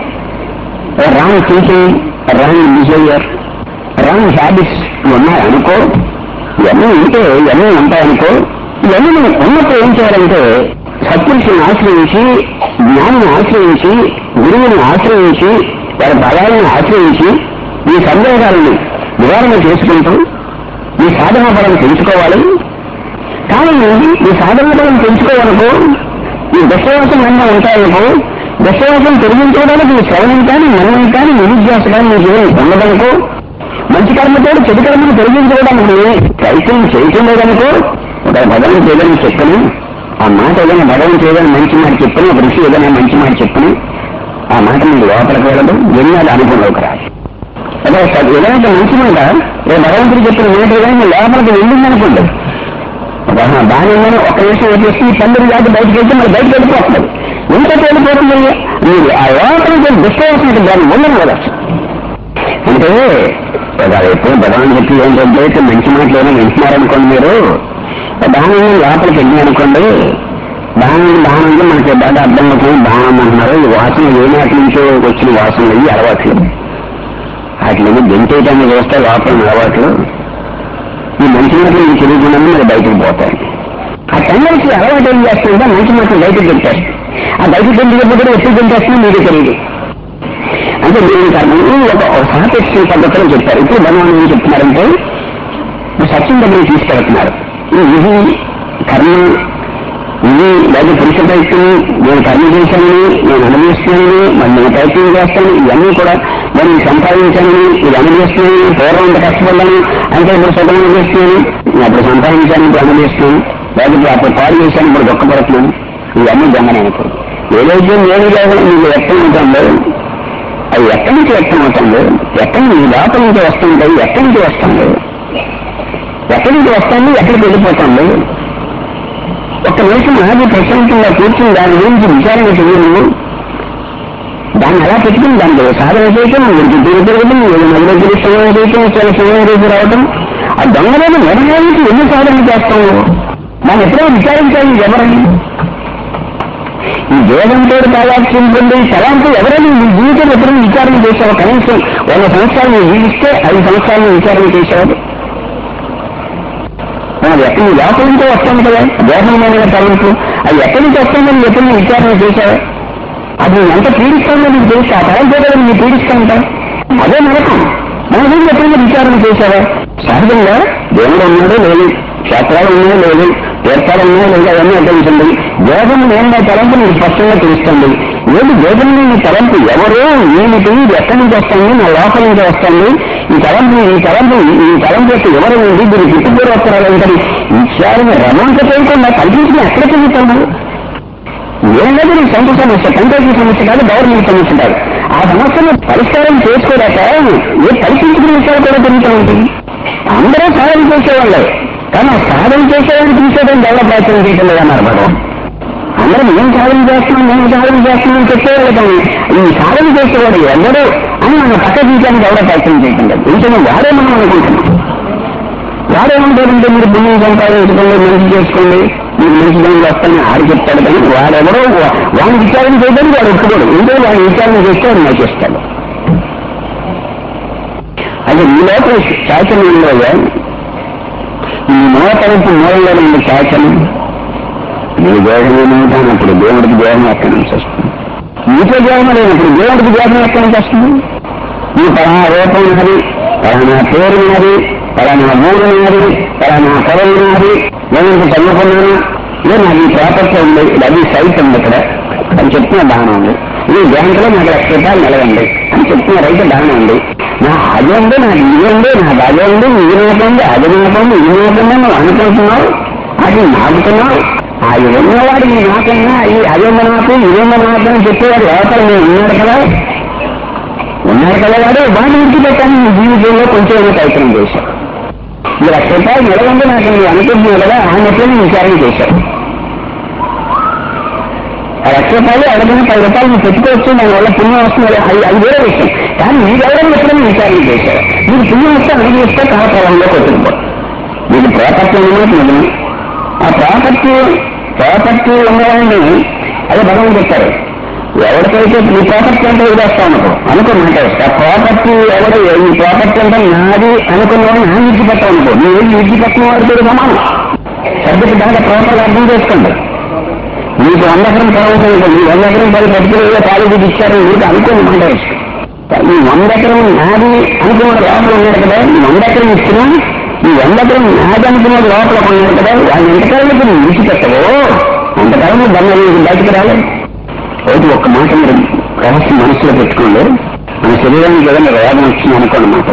wrong thinking, wrong behaviour, wrong habits ఉన్నాయనుకో, ఇవన్నీ ఉంటే ఇవన్నీ ఉంటాయనుకో. ఇవన్నీ నువ్వు ఉన్నప్పుడు ఏం చేయాలంటే సత్పురుషుని ఆశ్రయించి, జ్ఞానిని ఆశ్రయించి, గురువుని ఆశ్రయించి, వారి బలాలను ఆశ్రయించి ఈ సందేహాలను నివారణ చేసుకుంటూ ఈ సాధనా బలం పెంచుకోవాలి. కానీ ఈ సాధనా బలం పెంచుకోవాలనుకో, ఈ దశవాసం అన్నా ఉంటాయనుకో, దశవాసం పెరిగించుకోవడానికి ఈ శ్రవణం కానీ మరణం కానీ నిరుద్యాస కానీ నీకు ఏమి ఉండదనుకో, మంచి కర్మతో చెడు కర్మను తొలగించుకోవడానికి ప్రయత్నం చేయటం లేదనుకో, ఒక భగవాన్ ఏదైనా చెప్పను, ఆ మాట ఏదైనా భగవాన్ ఏదైనా మంచి మాట చెప్పను, ఒక ఋషి ఏదైనా మంచి మాట చెప్పను, ఆ మాట మీరు లోపలికి వెళ్ళదు, ఎన్ని అది అనుభవంలోకి రాదు. అదే ఏదైనా మంచి మాట ఏ భగవంతుడు చెప్పిన మాట ఏదైనా లోపలికి వెళ్ళిందనుకోండి, దాని ఏమైనా ఒక నిమిషం వచ్చేసి ఈ పండుగ దాటి బయటకు వెళ్తే మరి బయటకు వెళ్ళిపోతుంది. ఇంత వెళ్ళిపోతుంది మీరు ఆ లోపలికి దుష్టవలసిన దాన్ని ఉండదు కదా. అంటే ఎప్పుడు భగవాన్ చెప్పి ఏంటంటే మంచి మాటలు ఏమైనా వింటున్నారనుకోండి, మీరు దాని లోపలికి వెళ్ళి అనుకోండి, దాని దాని మనకి బాగా అర్థం అవుతుంది. దానం అంటున్నారు, ఈ వాసన ఏ నాటి నుంచో వచ్చిన వాసనలు ఇవి అలవాట్లు, వాటిని గెంటేయటాన్ని చూస్తే లోపల అలవాట్లు ఈ మంచి మాటలు మీకు తెలియకుండా మరి బయటకు పోతాయి. ఆ టెండెన్సీ అలవాటు ఏం చేస్తుంటే మంచి మాటలు బయటకు గెంటేస్తుంది. ఆ బయటకు గెంటేటప్పుడు ఎప్పుడు గెంటేస్తుందో మీకు తెలియదు. అంటే మీరు కారణం ఒక సాపేక్ష పద్ధతిలో చెప్తారు. ఇప్పుడు భగవాన్ ఏం చెప్తున్నారంటే సత్యం దగ్గర తీసుకెళ్తున్నారు. ఇది కర్మ, ఇది లేదా పురుష ప్రయత్నం, నేను కర్మ చేశానని, నేను అనుభవిస్తున్నానని, మరి నేను ప్రయత్నం చేస్తాను, ఇవన్నీ కూడా మరి సంపాదించానని, ఇది అనుభవిస్తున్నాను, పూర్వం అంత కష్టపడ్డాను అంటే ఇప్పుడు సుఖం అనుభవిస్తున్నాను, అప్పుడు సంపాదించాను ఇప్పుడు అనుభవిస్తున్నాను, లేకపోతే అప్పుడు పాడు చేశాను ఇప్పుడు దుఃఖపడుతున్నాను, ఇవన్నీ దొంగనే అనుకో. ఏదైతే నేను లేకుండా మీకు వ్యక్తం అవుతుందో అది ఎక్కడి నుంచి వ్యక్తం అవుతుంది, ఎక్కడి నుంచి లోపల నుంచి వస్తుంటాయి, ఎక్కడి నుంచి వస్తుంది, ఎక్కడి నుంచి వస్తుంది, ఎక్కడికి వెళ్ళిపోతుంది. ఒక్క నిమిషం ఆగి ప్రశాంతంగా కూర్చుని దాని గురించి విచారణ చేయను, దాన్ని అలా పెట్టుకుని దానికి సాధన చేయటం, వీరికి తిరుగుతుంది, వీళ్ళు నదిలో తిరిగి సమయం చేయటం, చాలా సమయం రేపు రావటం. ఆ దొంగలను నిర్ణయానికి ఎన్ని సాధన చేస్తాము, దాన్ని ఎప్పుడో విచారించాలి ఎవరని. ఈ వేదంతో కావాల్సిన తలాంటి ఎవరైనా మీ జీవితం ఎప్పుడైనా విచారణ చేసావు? కనీసం వంద సంవత్సరాలు జీవిస్తే ఐదు సంవత్సరాలు విచారణ చేసేవాడు. అది ఎక్కడి నుంచి లోపల నుంచో వస్తుంది కదా దేహమైన తలంపు, అది ఎక్కడి నుంచి వస్తుందని ఎప్పుడు విచారణ చేశావా? అది ఎంత పీడిస్తుందో నీకు తెలుసు. ఆ తలంపే కదా నీకు పీడిస్తాంట, అదే నరకం. మన గురించి ఎప్పుడైనా విచారణ చేశావా? సహజంగా దేవుడు ఉన్నాడో లేదు, క్షేత్రాలు ఉన్నాయో లేదు, తీర్థాలు ఉన్నాయో లేదు, అవన్నీ అర్థించండి. దేహం నేను తలంపు నీకు స్పష్టంగా తెలుస్తుంది. ఏది దేహం నీ తలంపు ఎవరో ఏమిటి, ఇది ఎక్కడి నుంచి వస్తుంది, నా లోపల నుంచి వస్తుంది, ఈ తలంపు ఈ తలంపు ఈ తలంపు యొక్క ఎవరు ఉంది దీన్ని చుట్టుపూరు వస్తారు ఏంటని విచారణ రమంత చేయకుండా కల్పించుకుని ఎక్కడ తిరుగుతాము ఏమన్నది నీ సొంత సమస్య పంచాయతీ సమస్య కాదు గవర్నమెంట్ సమస్య కాదు ఆ సమస్యను పరిష్కారం చేసుకోలేక ఏ కల్పించుకునే విషయాలు కూడా తిరుగుతూ ఉంటుంది అందరూ సాధన చేసేవాళ్ళే కానీ ఆ సాధన చేసేవాడిని తీసేయడం డెవలప్ ప్రయత్నం చేయడం లేదన్నారు భగవాన్ అందరం ఏం సాధన చేస్తున్నాం నేను సాధన చేస్తున్నాం చెప్పేవాళ్ళు కానీ ఈ సాధన చేసేవాడు ఎవరు అని మనం పక్క తీయడానికి ఎవరో ప్రయత్నం చేయటం లేదు ఎందుకంటే వాడే మనం అనుకుంటున్నాం వాడేమంటారంటే మీరు పుణ్యం సంపాదించుకోండి మంచి చేసుకోండి మీరు మంచి పనులు వస్తాయని ఆడి చెప్తాడు కానీ వాడెవరో వాడిని విచారణ చేయడానికి వాడు ఒప్పుకోడు ఎందుకంటే వాడిని విచారణ చేస్తే వాడు నచ్చేస్తాడు అది ఈ లోపల చాచన్యంలో ఈ నూతనపు మూలంలో ఉన్న చాచనం నీ దేహమేమవుతానప్పుడు దేవుడికి దేహం ఎక్కడి నుంచి వస్తుంది నీతో దేహం లేనప్పుడు దేవుడికి దేహం ఎక్కడి నుంచి వస్తుంది నీ పలానా రూపం ఉన్నది పలానా పేరు ఉన్నది పలానా ఊరు ఉన్నది పలానా పొలం ఉన్నది నేను చదువుకున్నాను ఇదే నాకు ఈ ప్రాపర్టీ ఉంది అది సైట్ ఉంది ఇక్కడ అని చెప్తున్న బాగానే ఉంది ఈ బ్యాంకులో నాకు లక్ష రూపాయలు నిలవండి అని చెప్తున్న రైతు బాగానే ఉంది నా అదే ఉంది నాకు ఇది ఉంది నాకు అదే ఉంది ఇది నాకుంది అది నాకుంది ఇది నాకుంది నువ్వు అనుకుంటున్నావు అది నాకుతున్నావు అది ఉన్నవాడు ఈ నాకన్నా అదేంద నాకు ఇదేంద నాకు అని చెప్పేవాడు లోపల నేను ఉన్నాడు కదా ఉన్నాడు కదా వాడు వాడిని విడిచిపెట్టాను నీ జీవితంలో కొంచెం ఏమో ప్రయత్నం చేశావు ఈ లక్ష రూపాయలు నిలవండి నాకు నువ్వు అనుకుంటున్నావు కదా ఆ నెట్లని విచారణ చేశావు ఆ లక్ష రూపాయలు అడగని పది రూపాయలు నువ్వు పెట్టుకోవచ్చు దానివల్ల పుణ్యం వస్తుంది అది అది వేరే విషయం కానీ మీరు ఎవరైనా ఎప్పుడైనా విచారణ చేశారు మీరు పుణ్యం వస్తే అనుభవిస్తే కాలకాలంలో కొట్టుకుపోతారు మీరు ప్రాపర్టీ ఉన్నట్టు నిజమే ఆ ప్రాపర్టీ ప్రాపర్టీ ఉన్నవాడిని అదే భగవాన్ చెప్తారు ఎవరికైతే ఈ ప్రాపర్టీ అంటే వదిలేస్తా అనుకో అనుకున్నమాట ఆ ప్రాపర్టీ ఎవరు ఈ ప్రాపర్టీ అంటే నాది అనుకున్నవాడు నా విడిచి పెట్టావు అనుకో నువ్వు విడిచి పెట్టిన వాడితో సమానం సబ్జెక్ట్ బాగా ప్రాపర్గా అర్థం చేసుకోండి మీకు వంద ఎకరం కావాల్సింది మీ వంద ఎకరం పది పట్టుకునే కాలేజీకి ఇచ్చారు మీకు అనుకుని మాట ఈ వంద ఎకరం నాది అనుకున్న లోపల ఉన్నాడు కదా ఈ వంద ఎకరం ఇచ్చినా ఈ వంద ఎకరం నాది అనుకున్నది లోపల ఉన్నాడు కదా వాళ్ళు ఎంతకాలంలో మీరు విడిచిపెట్టవో అంతకాలంలో దాన్ని బయటకు రాలేదు ఒకటి ఒక్క మాట మీరు రహస్యం మనసులో పెట్టుకోండి మన శరీరానికి ఏదైనా రోగం వచ్చింది అనుకోండి మాట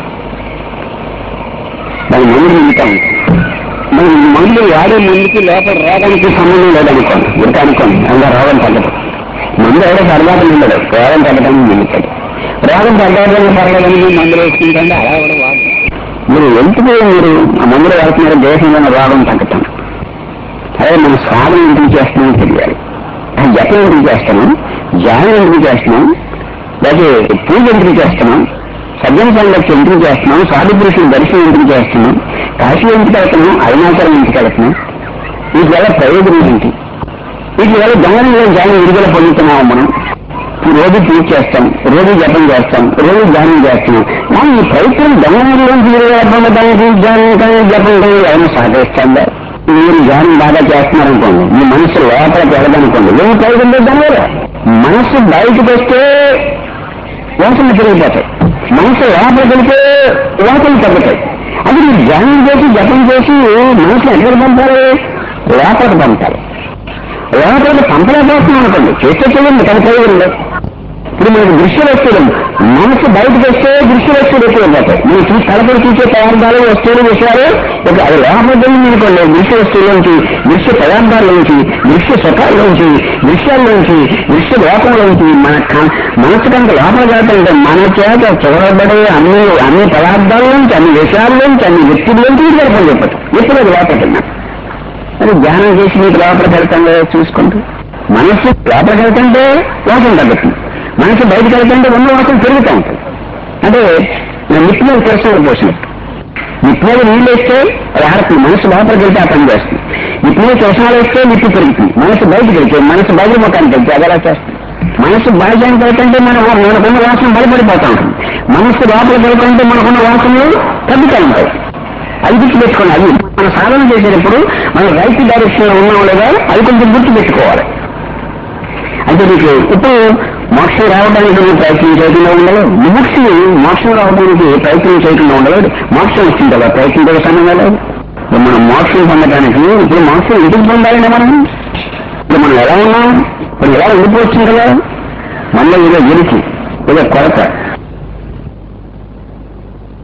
దాని మందు మిగతా ఉంటుంది మనం మందులు వాడే మందుకి లోపల రోగానికి సంబంధం లేదనుకోండి ఇంకా అనుకోండి అందులో రోగం తగ్గదు మందు ఎవరో సరదాగా ఉండడు రోగం తగ్గడానికి నిలుతాడు రోగం తగ్గడానికి పర్వాలని మందులు వేసుకుంటే అలా కూడా వాడు మీరు ఎందుకు మీరు ఆ మందులు వాడుతున్నారు దేశంలోనే రోగం తగ్గటం అదే మన సాధన ఎందుకు చేస్తున్నామో తెలియాలి జపం ఎందుకు చేస్తున్నాం ధ్యానం ఎందుకు చేస్తున్నాం లేకపోతే పూజ ఎందుకు చేస్తున్నాం సజ్జన సంగతి ఎందుకు చేస్తున్నాం సాధు పురుషుల దర్శనం ఎందుకు చేస్తున్నాం కాశీ ఎందుకు వెళ్తున్నాం అరుణాచలం ఎందుకు వెళ్తున్నాం వీటి వల్ల ప్రయోజనం ఏంటి వీటి వల్ల గంగలో ధ్యానం విడుదల పొందుతున్నాం మనం రోజు పూజ చేస్తాం రోజు జపం చేస్తాం రోజు ధ్యానం చేస్తున్నాం కానీ ఈ ప్రయత్నం గంగలోంచి విడుదల పొందడానికి ధ్యానం కానీ జపం కానీ ఏమైనా సహకరిస్తుందా మీరు ధ్యానం బాగా చేస్తున్నారనుకోండి మీ మనసు లోపలికి వెళ్ళదనుకోండి ఏం ప్రయోజనం లేదు దానివల్ల మనసు బయటకు వస్తే వాసన పెరిగిపోతాయి మనసు లోపలికి వెళ్తే వాసన తగ్గుతాయి అది మీరు ధ్యానం చేసి జపం చేసి మనసుని ఎక్కడికి పంపాలి లోపలికి పంపాలి లోపలికి పంపలేకపోతున్నాం అనుకోండి చేస్తే చేయండి కానీ ప్రయోజనం లేదు ఇప్పుడు మనకు దృశ్య వస్తువులు మనసు బయటకు వస్తే దృశ్య వస్తువులు ఎక్కువ పోతాయి మీరు చూసి కలపడి చూసే పదార్థాలు వస్తువులు విషయాలు అది లోపల అనుకోండి దృశ్య వస్తువుల్లోంచి దృశ్య పదార్థాల్లోంచి దృశ్య సుఖాల్లోంచి దృశ్యాల్లోంచి దృశ్య లోపంలోంచి మన మనసు కంటే లోపల కాదంటే మన చేత చూడబడే అన్ని అన్ని పదార్థాల్లోంచి అన్ని విషయాల్లోంచి అన్ని వ్యక్తుల్లోంచి లోపల చెప్పటం ఎప్పుడు అది లోపడుతున్నా అది ధ్యానం చేసి మీకు లోపలికి వెళ్తాండే చూసుకుంటూ మనసు లోపలికి వెళ్తుంటే వాసన తగ్గుతుంది మనసు బయటకు వెళ్తుంటే ఉన్న వాసన పెరుగుతూ ఉంటుంది అంటే నిప్పు మీద పరిశ్రమలు పోసినట్టు నిప్పు మీద నీళ్ళు వేస్తే అది ఆడుతుంది మనసు లోపలికి వెళ్తే ఆ పని చేస్తుంది నిప్పు మీద కిరసనాలు వేస్తే నిప్పు పెరుగుతుంది మనసు బయటకు వెళ్తే మనసు బయట మొక్కానికి వెళ్తే అది ఎలా చేస్తుంది మనసు బాధ్యానికి వెళ్తుంటే మనం మనకున్న వాసన బలపడిపోతూ ఉంటుంది మనసు లోపలికి వెళ్తుంటే మనకున్న వాసనలు తగ్గుతూ ఉంటాయి అది గుర్తు పెట్టుకోండి అది మనం సాధన చేసేటప్పుడు మనం రైతు డైరెక్షన్ లో ఉన్నాం లేదా అది కొంచెం గుర్తు పెట్టుకోవాలి అంటే మీకు ఇప్పుడు మోక్షం రావడానికి నువ్వు ప్రయత్నం చేయకుండా ఉండలేదు ముముక్షి మోక్షం రావడానికి ప్రయత్నం చేయకుండా ఉండలేదు మోక్షం వచ్చింది కదా ప్రయత్నం చేస్తాను కదా మనం మోక్షం పొందడానికి ఇప్పుడు మోక్షం ఎందుకు పొందాలండి మనం ఇప్పుడు మనం ఎలా ఉన్నాం ఇప్పుడు ఎలా ఉండిపోవచ్చు కదా మనలో ఏదో ఎరికి ఏదో కొరత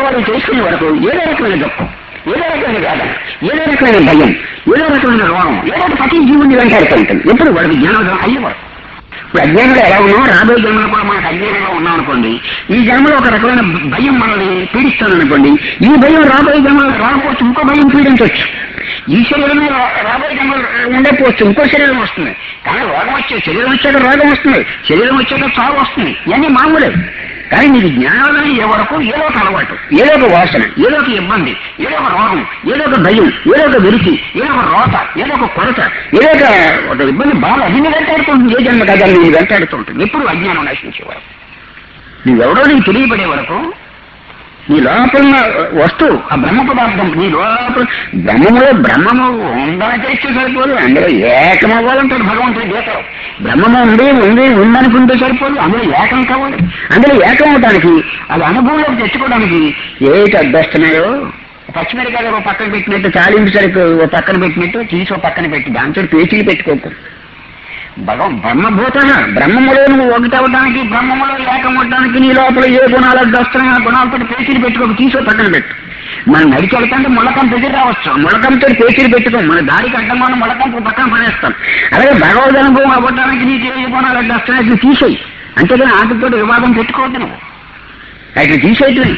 వాడు చేసుకునే వరకు ఏదో రకమైన దుఃఖం, ఏదో రకమైన వేదన, ఏదో రకమైన భయం, ఏదో రకమైన రోగం, ఏదో ప్రతి జీవుని వెంటాడుతూ ఉంటుంది. ఎప్పుడు వాడికి జ్ఞానోదయం అయ్యేవాడు. ఇప్పుడు అజ్ఞానంలో ఎలా ఉన్నాం, రాబోయే జన్మలో కూడా మనకు అజ్ఞానంలో ఉన్నాం అనుకోండి, ఈ జన్మలో ఒక రకమైన భయం మనల్ని పీడిస్తాను అనుకోండి, ఈ భయం రాబోయే జన్మలో రాకపోవచ్చు, ఇంకో భయం పీడించవచ్చు. ఈ శరీరమే రాబోయే జన్మలో ఉండకపోవచ్చు, ఇంకో శరీరం వస్తుంది. కానీ రోగం వచ్చే శరీరం వచ్చాక రోగం వస్తుంది, శరీరం వచ్చాక చావు వస్తుంది. ఇవన్నీ మామూలే. కానీ నీకు జ్ఞానోదయం ఏ వరకు ఏదో ఒక అలవాటు, ఏదో ఒక వాసన, ఏదో ఒక ఇబ్బంది, ఏదో ఒక రోగం, ఏదో ఒక భయం, ఏదో ఒక విరిచి, ఏదో ఒక రోత, ఏదో ఒక కొరత, ఏదో ఒక ఇబ్బంది బాధ అన్ని వెంటాడుతుంటుంది. ఏ జన్మ కదా నేను వెంటాడుతుంటుంది. ఎప్పుడు అజ్ఞానం నశించే వరకు, నువ్వెవడో నీకు తెలియబడే వరకు నీ లోపల వస్తువు ఆ బ్రహ్మ పదార్థం నీ లోపల బ్రహ్మములో బ్రహ్మము ఉందని చేస్తే సరిపోదు, అందులో ఏకమవ్వాలంటాడు భగవంతుడి గీతలో. బ్రహ్మము ఉంది ఉంది ఉందనుకుంటే సరిపోదు, అందులో ఏకం కావాలి. అందులో ఏకం అవడానికి అది అనుభవంలోకి తెచ్చుకోవడానికి ఏటి అడ్డొస్తున్నాయో పచ్చిమిరకాయలు ఓ పక్కన పెట్టినట్టు, తాలింపు సరికి ఓ పక్కన పెట్టినట్టు తీసి ఓ పక్కన పెట్టి దాంతో పేచీలు పెట్టుకోకు. భగవం బ్రహ్మభూత బ్రహ్మములో నువ్వు ఒకటవడానికి, బ్రహ్మములో ఏకమవడానికి నీ లోపల ఏ గుణాలు అడ్డొస్తున్నాయో ఆ గుణాలతో పేచీలు పెట్టుకోక తీసో పక్కన పెట్టు. మనం నడిచి వెళ్తాంటే ముళ్ళకంత ఎదురు రావచ్చు, ముళ్ళకంతో పేచీలు పెట్టుకోం. మన దారికి అడ్డమని ముళ్ళకంత పక్కన పడేస్తాం. అలాగే భగవద్ అనుభవం అవ్వడానికి నీకు ఏ గుణాలు అడ్డొస్తున్నాయి అట్లా తీసేయి. అంతేగాని ఆటతో వివాదం పెట్టుకోవద్దు. నువ్వు అట్లా తీసేయటమే.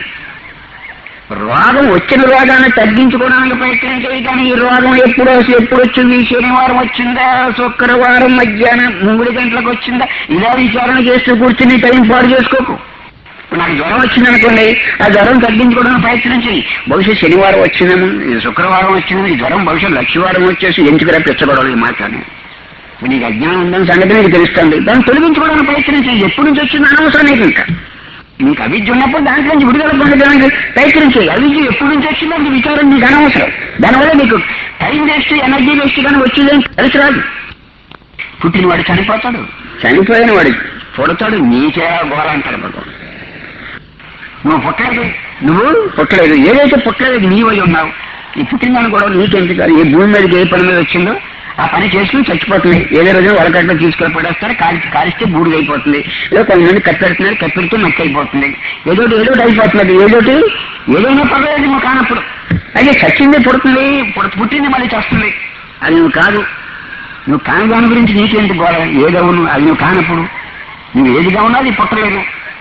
రోగం వచ్చిన రోగాన్ని తగ్గించుకోవడానికి ప్రయత్నం చేయి. కానీ ఈ రోగం ఎప్పుడు ఎప్పుడు వచ్చింది, శనివారం వచ్చిందా, శుక్రవారం మధ్యాహ్నం మూడు గంటలకు వచ్చిందా, ఇలా విచారణ చేస్తూ కూర్చుని టైం పాడు చేసుకోకు. నాకు జ్వరం వచ్చిందనుకోండి, ఆ జ్వరం తగ్గించుకోవడానికి ప్రయత్నం చేయి. బహుశా శనివారం వచ్చిందేమో, శుక్రవారం వచ్చిందేమో, ఈ జ్వరం బహుశా లక్షవారం వచ్చేసి ఎందుకు రెప్పించబడాలి మాట్లాడి. నీకు అజ్ఞానం ఉందని సంగతి నీకు తెలుస్తుంది. దాన్ని తొలగించుకోవడానికి ప్రయత్నం చేయి. ఎప్పటి నుంచి వచ్చింది అనవసరం నీకు. ఇంకా నీకు అవిద్య ఉన్నప్పుడు దాంట్లో నుంచి విడుదల పొందడానికి ప్రయత్నం చేయి. అవిద్య ఎప్పటి నుంచి వచ్చిందో అది విచారం నీకు అనవసరం. దానివల్ల నీకు టైం వేస్ట్, ఎనర్జీ వేస్ట్ కానీ వచ్చేదని కలిసి రాదు. పుట్టినవాడు చనిపోతాడు, చనిపోయిన వాడు పుడతాడు, నీకే గోళ అంటాడు భగవాన్. నువ్వు పుట్టలేదు, నువ్వు పుట్టలేదు, ఏదైతే పుట్టలేదు నీవై ఉన్నావు. ఈ పుట్టిందని కూడా నీకెందుకు కాదు. ఏ భూమి మీదకి ఏ పని మీద వచ్చిందో ఆ పని చేసుకుని చచ్చిపోతుంది. ఏదో రోజు వరకట్లో తీసుకొని పడేస్తారు, కాలి కాలిస్తే బూడిద అయిపోతుంది. ఏదో కొంతమంది కప్పెడుతున్నారు, కప్పెడితే మట్టి అయిపోతుంది. ఏదోటి ఏదోటి అయిపోతున్నది. ఏదోటి ఏదైనా పర్వాలేదు నువ్వు కానప్పుడు. అయితే చచ్చింది పుడుతుంది, పుట్టింది మళ్ళీ చేస్తుంది. అది నువ్వు కాదు. నువ్వు కాని దాని గురించి నీకేంటి గోడ. ఏదవును అది నువ్వు కానప్పుడు. నువ్వు ఏదిగా ఉన్నా అది పుట్టలేదు,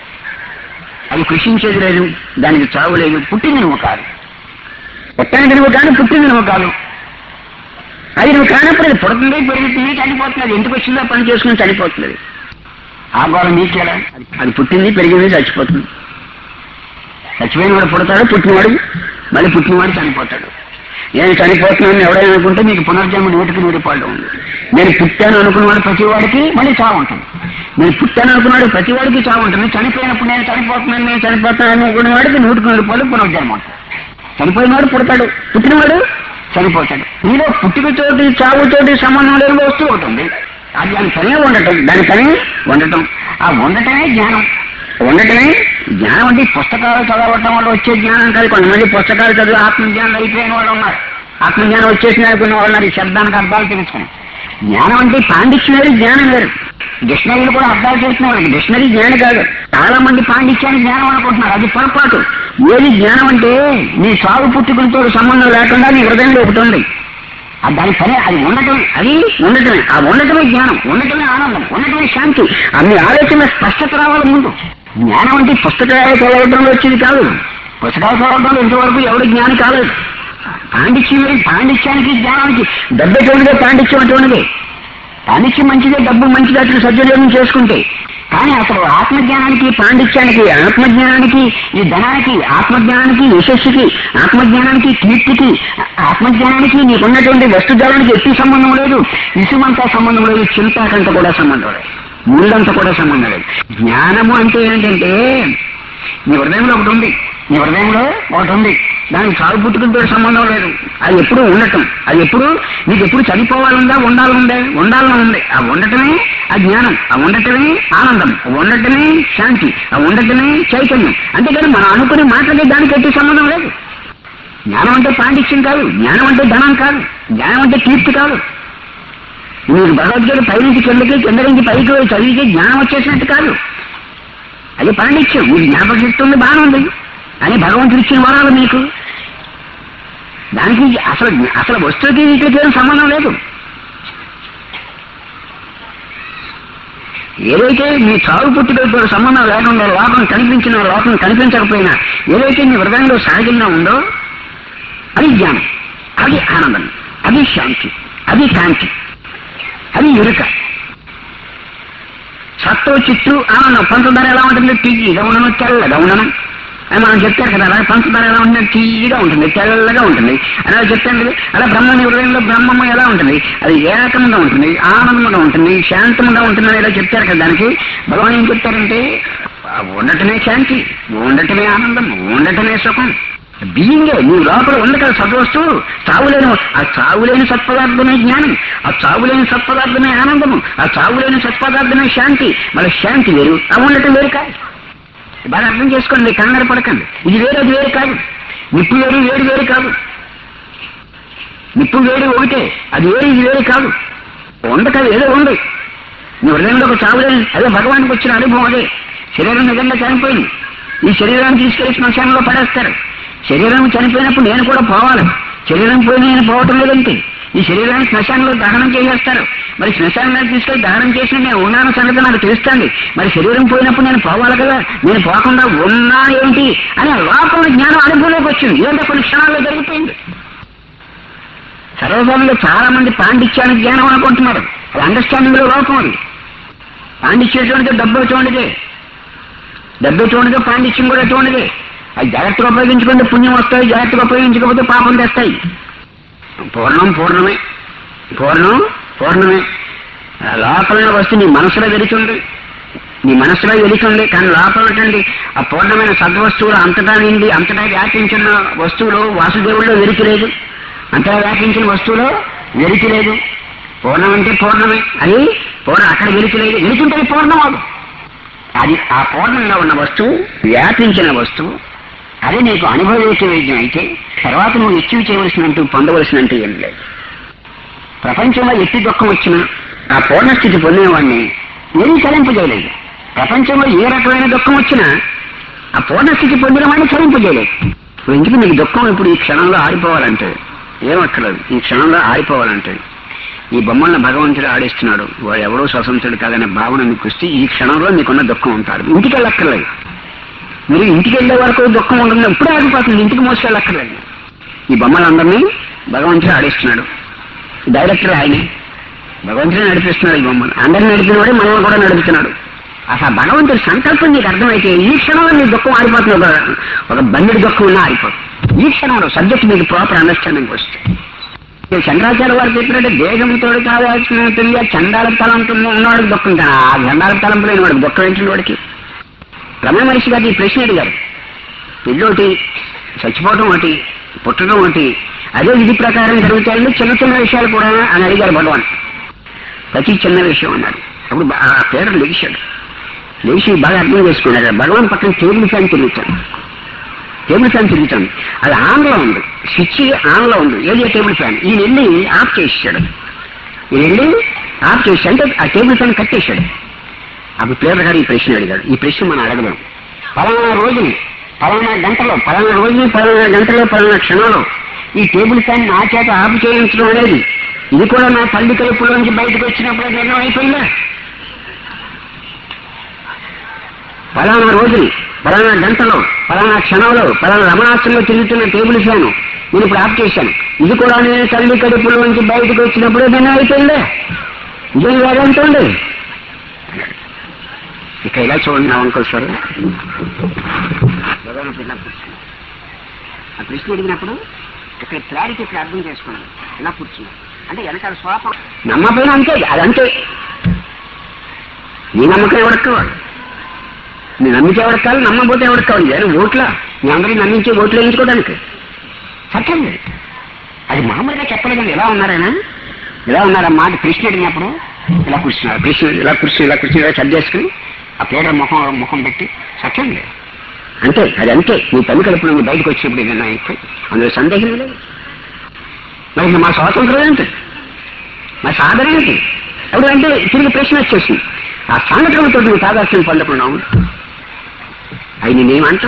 అది కృషించేది లేదు, దానికి చావు లేదు. పుట్టింది నువ్వు కాదు. పుట్టానికి నువ్వు కానీ పుట్టింది నువ్వు కాదు. అది నువ్వు కానప్పుడు అది పుడుతుంది, పెరుగుతుంది, చనిపోతుంది. అది ఎందుకు వచ్చిందో పని చేసుకుని చనిపోతుంది. ఆ గోళ నీకేలా. అది పుట్టింది, పెరిగింది, చచ్చిపోతుంది. చచ్చిపోయిన వాడు పుడతాడు, పుట్టినవాడు మళ్ళీ పుట్టినవాడు చనిపోతాడు. నేను చనిపోతున్నాను ఎవడైనా అనుకుంటే నీకు పునర్జన్మ నూటికి నూరు పాళ్ళు ఉంది. నేను పుట్టాను అనుకున్నవాడు ప్రతి వాడికి మళ్ళీ చావు ఉంటుంది. నేను పుట్టాను అనుకున్నాడు ప్రతి వాడికి చావు ఉంటుంది. చనిపోయినప్పుడు నేను చనిపోతున్నాను నేను చనిపోతున్నాను అనుకున్న వాడికి నూటికి నూరు పాళ్ళు పునర్జన్మ ఉంటుంది. చనిపోయినవాడు పుడతాడు, పుట్టినవాడు చనిపోతాడు. నీలో పుట్టుకతోటి చావుతోటి సంబంధం లేని వస్తువు అవుతుంది. అది దాని పనే ఉండటం, దాని పనే ఉండటం. ఆ ఉండటమే జ్ఞానం. ఉండటమే జ్ఞానం. అంటే పుస్తకాలు చదవటం వల్ల వచ్చే జ్ఞానం కాదు. కొంతమంది పుస్తకాలు చదివి ఆత్మజ్ఞానం అయిపోయిన వాళ్ళు ఉన్నారు, ఆత్మజ్ఞానం వచ్చేసిన అనుకున్న వాళ్ళు ఉన్నారు. ఈ శబ్దానికి అర్థాలు తెలుసుకుని. జ్ఞానం అంటే పాండిత్యం వేరు, జ్ఞానం వేరు. డిక్షనరీలు కూడా అర్థాలు చేసిన వాళ్ళకి డిక్షనరీ జ్ఞానం కాదు. చాలా మంది పాండిత్యాన్ని జ్ఞానం అనుకుంటున్నారు, అది పొరపాటు. ఏది జ్ఞానం అంటే నీ సాగు పుట్టుకలతో సంబంధం లేకుండా నీ హృదయంలో ఒకటి ఉంది. దాని పని అది ఉండటం, అది ఉండటమే. ఆ ఉండటమే జ్ఞానం, ఉండటమే ఆనందం, ఉండటమే శాంతి. అన్ని ఆలోచన స్పష్టత రావాలి ముందు. జ్ఞానం అంటే పుస్తకాలు చదవడంలో వచ్చేది కాదు. పుస్తకాలు చదవడంలో ఇంతవరకు ఎవరు జ్ఞానం కాలేదు. పాండిత్యం పాండిత్యానికి జ్ఞానానికి డబ్బు ఎటువంటిదే పాండిత్యం అటువంటిదే. పాండిత్యం మంచిదే, డబ్బు మంచిదే, అతను సద్వినియోగం చేసుకుంటే. కానీ అసలు ఆత్మజ్ఞానానికి పాండిత్యానికి, ఆత్మజ్ఞానానికి ఈ ధనానికి, ఆత్మజ్ఞానానికి యశస్సుకి, ఆత్మజ్ఞానానికి కీర్తికి, ఆత్మజ్ఞానానికి నీకున్నటువంటి వస్తుజాలానికి ఎట్టి సంబంధం లేదు. ఇసుమంతా సంబంధం లేదు, చింతాకంత కూడా సంబంధం లేదు, ముళ్ళంతా కూడా సంబంధం లేదు. జ్ఞానము అంటే ఏంటంటే నీ హృదయంలో ఒకటి ఉంది, నీ హృదయంలో ఒకటి ఉంది. దానికి సాగు పుట్టుకలతో సంబంధం లేదు. అది ఎప్పుడు ఉండటం. అది ఎప్పుడు నీకు ఎప్పుడు చనిపోవాలందా, ఉండాలందే, ఉండాలని ఉంది. ఆ ఉండటమే ఆ జ్ఞానం, ఆ ఉండటమే ఆనందం, ఉండటమే శాంతి, ఆ ఉండటమే చైతన్యం. అంతేకాని మనం అనుకునే మాట్లాడే దానికి ఎట్టి సంబంధం లేదు. జ్ఞానం అంటే పాండిత్యం కాదు, జ్ఞానం అంటే ధనం కాదు, జ్ఞానం అంటే కీర్తి కాదు. నీకు భగవద్గీత పైనుంచి కిందకి, కింద నుంచి పైకి చదివితే జ్ఞానం వచ్చేసినట్టు కాదు. అది పాండిత్యం. నీకు జ్ఞాపకశక్తి ఉంది, బాగానే ఉంది. అని భగవంతుడు ఇచ్చిన వరాలు మీకు. దానికి అసలు అసలు వస్తువుకి వీటికి ఏం సంబంధం లేదు. ఏదైతే మీ చావు పుట్టుకతో సంబంధం లేకుండా లోపం కనిపించిన లోపం కనిపించకపోయినా ఏదైతే మీ హృదయంలో సహజంగా ఉందో అది జ్ఞానం, అది ఆనందం, అది శాంతి, అది కాంతి, అది ఎరుక. సత్తో చిత్తు ఆనందం. పంచదార ఎలా ఉంటుంది? తీయగా ఉండను, తెల్లగా ఉండను అని మనం చెప్తారు కదా. అలా పంచదార ఎలా ఉంటుంది? తీయగా ఉంటుంది, తెల్లగా ఉంటుంది అని అలా చెప్తాను కదా. అలా బ్రహ్మని హృదయంలో బ్రహ్మము ఎలా ఉంటుంది? అది ఏకంగా ఉంటుంది, ఆనందంగా ఉంటుంది, శాంతంగా ఉంటుంది అని ఇలా చెప్తారు కదా. దానికి భగవాన్ ఏం చెప్తారంటే ఉండటమే శాంతి, ఉండటమే ఆనందం, ఉండటమే సుఖం. బీయింగే నీ లోపల ఉంది కదా సద్వస్తువు. చావులేని ఆ చావులేని సత్పదార్థమే జ్ఞానం, ఆ చావులేని సత్పదార్థమే ఆనందము, ఆ చావులేని సత్పదార్థమే శాంతి. మళ్ళీ శాంతి వేరు, ఆ ఉండటం వేరు కాదు. బాగా అర్థం చేసుకోండి, కంగారు పడకండి. ఇది వేరు, అది వేరు కాదు. నిప్పు వేరు, వేరు వేరు కాదు. నిప్పు వేరు ఒకటే, అది వేరు, ఇది వేరు కాదు. ఉండక ఏదో ఉంది నీ హృదయంలో ఒక చావులేని. అదే భగవానికి వచ్చిన అనుభవం. అదే శరీరం నిజంగా చనిపోయింది. ఈ శరీరాన్ని తీసుకెళ్లి శ్మశానంలో పడేస్తారు. శరీరం చనిపోయినప్పుడు నేను కూడా పోవాలి. శరీరం పోయి నేను పోవటం లేదంటే ఈ శరీరాన్ని శ్మశానంలో దహనం చేసేస్తారు. మరి శ్మశానంలో తీసుకెళ్లి దహనం చేసిన నేను ఉన్నాను సంగతి నాకు తెలుస్తుంది. మరి శరీరం పోయినప్పుడు నేను పోవాలి కదా, నేను పోకుండా ఉన్నా ఏంటి అనే లోపల జ్ఞానం అనుభవంలోకి వచ్చింది. ఏంటో కొన్ని క్షణాల్లో జరిగిపోయింది. సర్వసాధారణంగా చాలా మంది పాండిత్యానికి జ్ఞానం అనుకుంటున్నారు. అది అండర్స్టాండింగ్ లో లోపం. అది పాండిత్యం డబ్బు చూడదే, డబ్బు చూడదు, పాండిత్యం కూడా చూడదే. అది జాగ్రత్తగా ఉపయోగించుకుంటే పుణ్యం వస్తాయి, జాగ్రత్తగా ఉపయోగించకపోతే పాపం తెస్తాయి. పూర్ణం పూర్ణమే, పూర్ణం పూర్ణమే. లోపల వస్తు నీ మనసులో వెలుచుంది, నీ మనసులో వెలుచుంది. కానీ లోపలటండి ఆ పూర్ణమైన సద్వస్తువులు అంతటా నిండి అంతటా వ్యాపించిన వస్తువులు వాసుదేవుల్లో వెలికి లేదు. అంతటా వ్యాపించిన వస్తువులో వెలికి లేదు. పూర్ణం అంటే పూర్ణమే. అది పూర్ణం అక్కడ వెలికి లేదు. వెలుచుంటే పూర్ణం అవు. అది ఆ పూర్ణంలో ఉన్న వస్తువు, వ్యాపించిన వస్తువు, అది నీకు అనుభవించే వైద్యం అయితే తర్వాత నువ్వు అచీవ్ చేయవలసినంటూ పొందవలసినంటూ ఏం లేదు. ప్రపంచంలో ఎట్టి దుఃఖం వచ్చినా ఆ పూర్ణస్థితి పొందినవాడిని ఏమీ చలింపజేయలేదు. ప్రపంచంలో ఏ రకమైన దుఃఖం వచ్చినా ఆ పూర్ణస్థితి పొందిన వాడిని చలింపజేయలేదు. ఇప్పుడు ఎందుకు నీకు దుఃఖం ఇప్పుడు ఈ క్షణంలో ఆడిపోవాలంటే ఏమక్కర్లేదు. ఈ క్షణంలో ఆడిపోవాలంటే ఈ బొమ్మలను భగవంతుడు ఆడిస్తున్నాడు, వాడు ఎవడో స్వతంత్రుడు కాదనే భావన మీకు వస్తే ఈ క్షణంలో మీకున్న దుఃఖం ఉంటారు. ఇంటికి వెళ్ళక్కర్లేదు. మీరు ఇంటికి వెళ్ళే వరకు దుఃఖం ఉంటుంది, ఇప్పుడే ఆగిపోతుంది. ఇంటికి మోసుకెళ్ళక్కర్లేదు. ఈ బొమ్మలందరినీ భగవంతుడు ఆడిస్తున్నాడు. డైరెక్టర్ ఆయనే, భగవంతుడే నడిపిస్తున్నాడు. ఈ బొమ్మలు అందరినీ నడిపినవాడే మనల్ని కూడా నడుపుతున్నాడు. అసలు భగవంతుడి సంకల్పం నీకు అర్థమైతే ఈ క్షణంలో నీ దుఃఖం ఆడిపోతుంది. ఒక ఒక బండిడి దుఃఖం ఉన్నా ఆడిపోతుంది ఈ క్షణంలో. సబ్జెక్ట్ మీకు ప్రాపర్ అండర్స్టాండింగ్ వస్తే. చంద్రాచార్య వారు చెప్పినట్టు దేశంతో కావాల్సిన తెలియ చండాల తలంపు ఉన్నవాడికి దుఃఖం కానీ ఆ చండాల తలంపు లేని వాడికి దుఃఖం ఏంటి? వాడికి రమణ మహర్షి గారు ఈ ప్రశ్న అడిగారు. పెళ్ళోటి, చచ్చిపోవటం ఒకటి, పుట్టడం ఒకటి, అదే విధి ప్రకారం జరుగుతాయండి చిన్న చిన్న విషయాలు కూడా అని అడిగారు భగవాన్. ప్రతి చిన్న విషయం అన్నాడు. అప్పుడు ఆ పేరు లేచాడు. లేచి బాగా అర్థం చేసుకున్నాడు. భగవాన్ పక్కన టేబుల్ ఫ్యాన్ తిరుగుతాడు. టేబుల్ ఫ్యాన్ తిరుగుతాడు. అది ఆన్లో ఉంది, స్విచ్ ఆన్లో ఉంది. ఏది టేబుల్ ఫ్యాన్? ఈయన వెళ్ళి ఆఫ్ చేసాడు. ఈయన వెళ్ళి ఆఫ్ చేసి అంటే ఆ టేబుల్ ఫ్యాన్ కట్టేశాడు. అప్పుడు ప్లేయర్ గారు ఈ ప్రశ్న అడిగాడు. ఈ ప్రశ్న మనం అడగలేం. పలానా రోజుని, పలానా గంటలో, పలానా రోజుని, పలానా గంటలో, పలానా క్షణంలో ఈ టేబుల్ ఫ్యాన్ నా చేత ఆఫ్ చేయించడం అనేది ఇది కూడా నా తల్లి కడుపులోంచి బయటకు వచ్చినప్పుడు నిర్ణయం అయిపోయిందా? పలానా రోజుని, పలానా గంటలో, పలానా క్షణంలో, పలానా రమణాశ్రంలో తిరుగుతున్న టేబుల్ ఫ్యాన్ నేను ఇప్పుడు ఆఫ్ చేశాను. ఇది కూడా నేను తల్లి కడుపులోంచి బయటకు వచ్చినప్పుడే నిర్ణయం అయిపోయిందా? ఇదేం వేరేంటండి. ఇక ఇలా చూడండి నా అంకుల్ సార్. ఆ ప్రశ్న అడిగినప్పుడు ఇక్కడ క్లారిటీ ఇక్కడ అర్థం చేసుకున్నాను. ఇలా కూర్చున్నాను అంటే వెనకాల స్వాపం నమ్మపోయిన అంతే. అదంతే. నీ నమ్మకం ఎవరికి కావాలి? నీ నమ్మితే ఎవరికి కావాలి, నమ్మకపోతే ఎవరికి కావాలి? నేను ఓట్లా మీ అందరినీ నమ్మించి ఓట్లు వేయించుకోవడానికి సత్యం. అది మామూలుగా చెప్పలేదండి. ఎలా ఉన్నారైనా ఇలా ఉన్నారమ్మా అది ప్రశ్న అడిగినప్పుడు ఇలా కూర్చున్నారు. ప్రశ్న ఇలా కూర్చుని ఇలా కూర్చుని ఇలా చదివేసుకుని ఆ పేద ముఖం ముఖం పెట్టి సత్యం లేదు. అంతే. అది అంతే. నీ తల్లి కడుపు నువ్వు బయటకు వచ్చినప్పుడు ఏదైనా అయితే అందులో సందేహం లేదు. మరి మా స్వాతంత్రం ఏంటి, మా సాధన ఏంటి? అప్పుడు అంటే తిరిగి ప్రశ్న వచ్చేసింది. ఆ సంఘటనతో నువ్వు తాదాత్మ్యం పొందకుండా అవి నేనేమంటావు?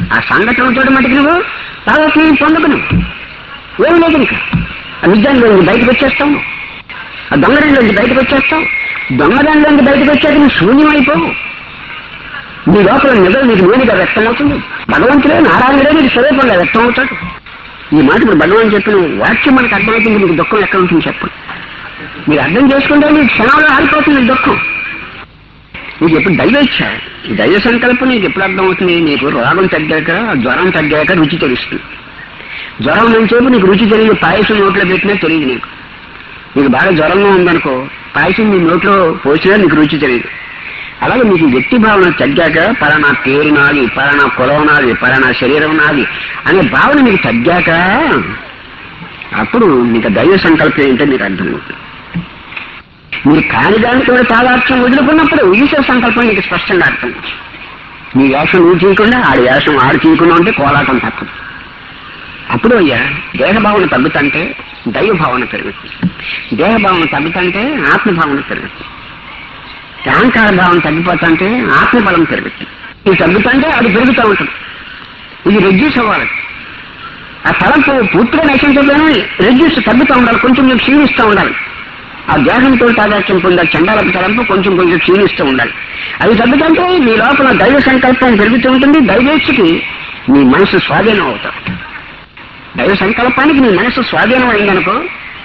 ఆ సంఘటనతో మటుకు నువ్వు తాదాత్మ్యం పొందకు. ఏం లేదు ఇంకా ఆ విద్యార్థులు బయటకు వచ్చేస్తావు, ఆ దొంగరంలోంచి బయటకు వచ్చేస్తావు. దొంగరంలోంచి బయటకు వచ్చాక నువ్వు శూన్యం అయిపోవు. నీ లోపల నిజం నీకు నేనుగా వ్యక్తమవుతుంది. భగవంతుడే నారాయణుడే నీకు స్వరూపంగా వ్యక్తం అవుతాడు. ఈ మాట ఇప్పుడు భగవాన్ చెప్పిన వాక్యం మనకు అర్థమవుతుంది. మీకు దుఃఖం ఎక్కడ ఉంటుంది చెప్పండి. మీరు అర్థం చేసుకుంటే మీకు క్షణంలో ఆగిపోతుంది దుఃఖం. నీకు ఎప్పుడు దైవేచ్ఛ, ఈ దైవ సంకల్పం నీకు ఎప్పుడు అర్థమవుతుంది? నీకు రోగం తగ్గాక, జ్వరం తగ్గాక రుచి తెలుస్తుంది. జ్వరం నుంచేపు నీకు రుచి తెలియదు. పాయసం నోట్లో పెట్టినా తెలియదు నీకు. నీకు బాగా జ్వరంగా ఉందనుకో, పాయసం నీ నోట్లో పోసినా నీకు రుచి తెలియదు. అలాగే మీకు వ్యక్తి భావన తగ్గాక పలానా పేరు నాది, పలానా కులం నాది, పలానా శరీరం నాది అనే భావన మీకు తగ్గాక అప్పుడు మీకు దైవ సంకల్పం ఏంటో మీకు అర్థమవుతుంది. మీరు కాని దానికి కూడా తాదాత్మ్యం వదులుకున్నప్పుడు ఈశ్వర సంకల్పం మీకు స్పష్టంగా అర్థం. మీ వేషం నువ్వు చేయకుండా ఆడి వేషం ఆడు చేయకుండా ఉంటే కోలాటం తప్పదు. అప్పుడు అయ్యా దేహభావన తగ్గుతుంటే దైవ భావన పెరుగుతుంది, దేహభావన తగ్గుతుంటే ఆత్మభావన పెరుగుతుంది, అహంకార భావన తగ్గిపోతుంటే ఆత్మబలం పెరుగుతుంది. ఇది తగ్గుతుంటే అది పెరుగుతూ ఉంటుంది. ఇది రెడ్యూస్ అవ్వాలి. ఆ తలంపు పూర్తిగా నశించకపోయినా రెడ్యూస్ తగ్గుతూ ఉండాలి, కొంచెం కొంచెం క్షీణిస్తూ ఉండాలి. ఆ దేహంతో తాదాత్మ్యం పొందే చండాలపు తలంపు కొంచెం కొంచెం క్షీణిస్తూ ఉండాలి. అది తగ్గుతుంటే మీ లోపల దైవ సంకల్పం పెరుగుతూ ఉంటుంది. దైవేచ్ఛకి మీ మనసు స్వాధీనం అవుతారు. దైవ సంకల్పానికి నీ మనసు స్వాధీనం అయిందనుకో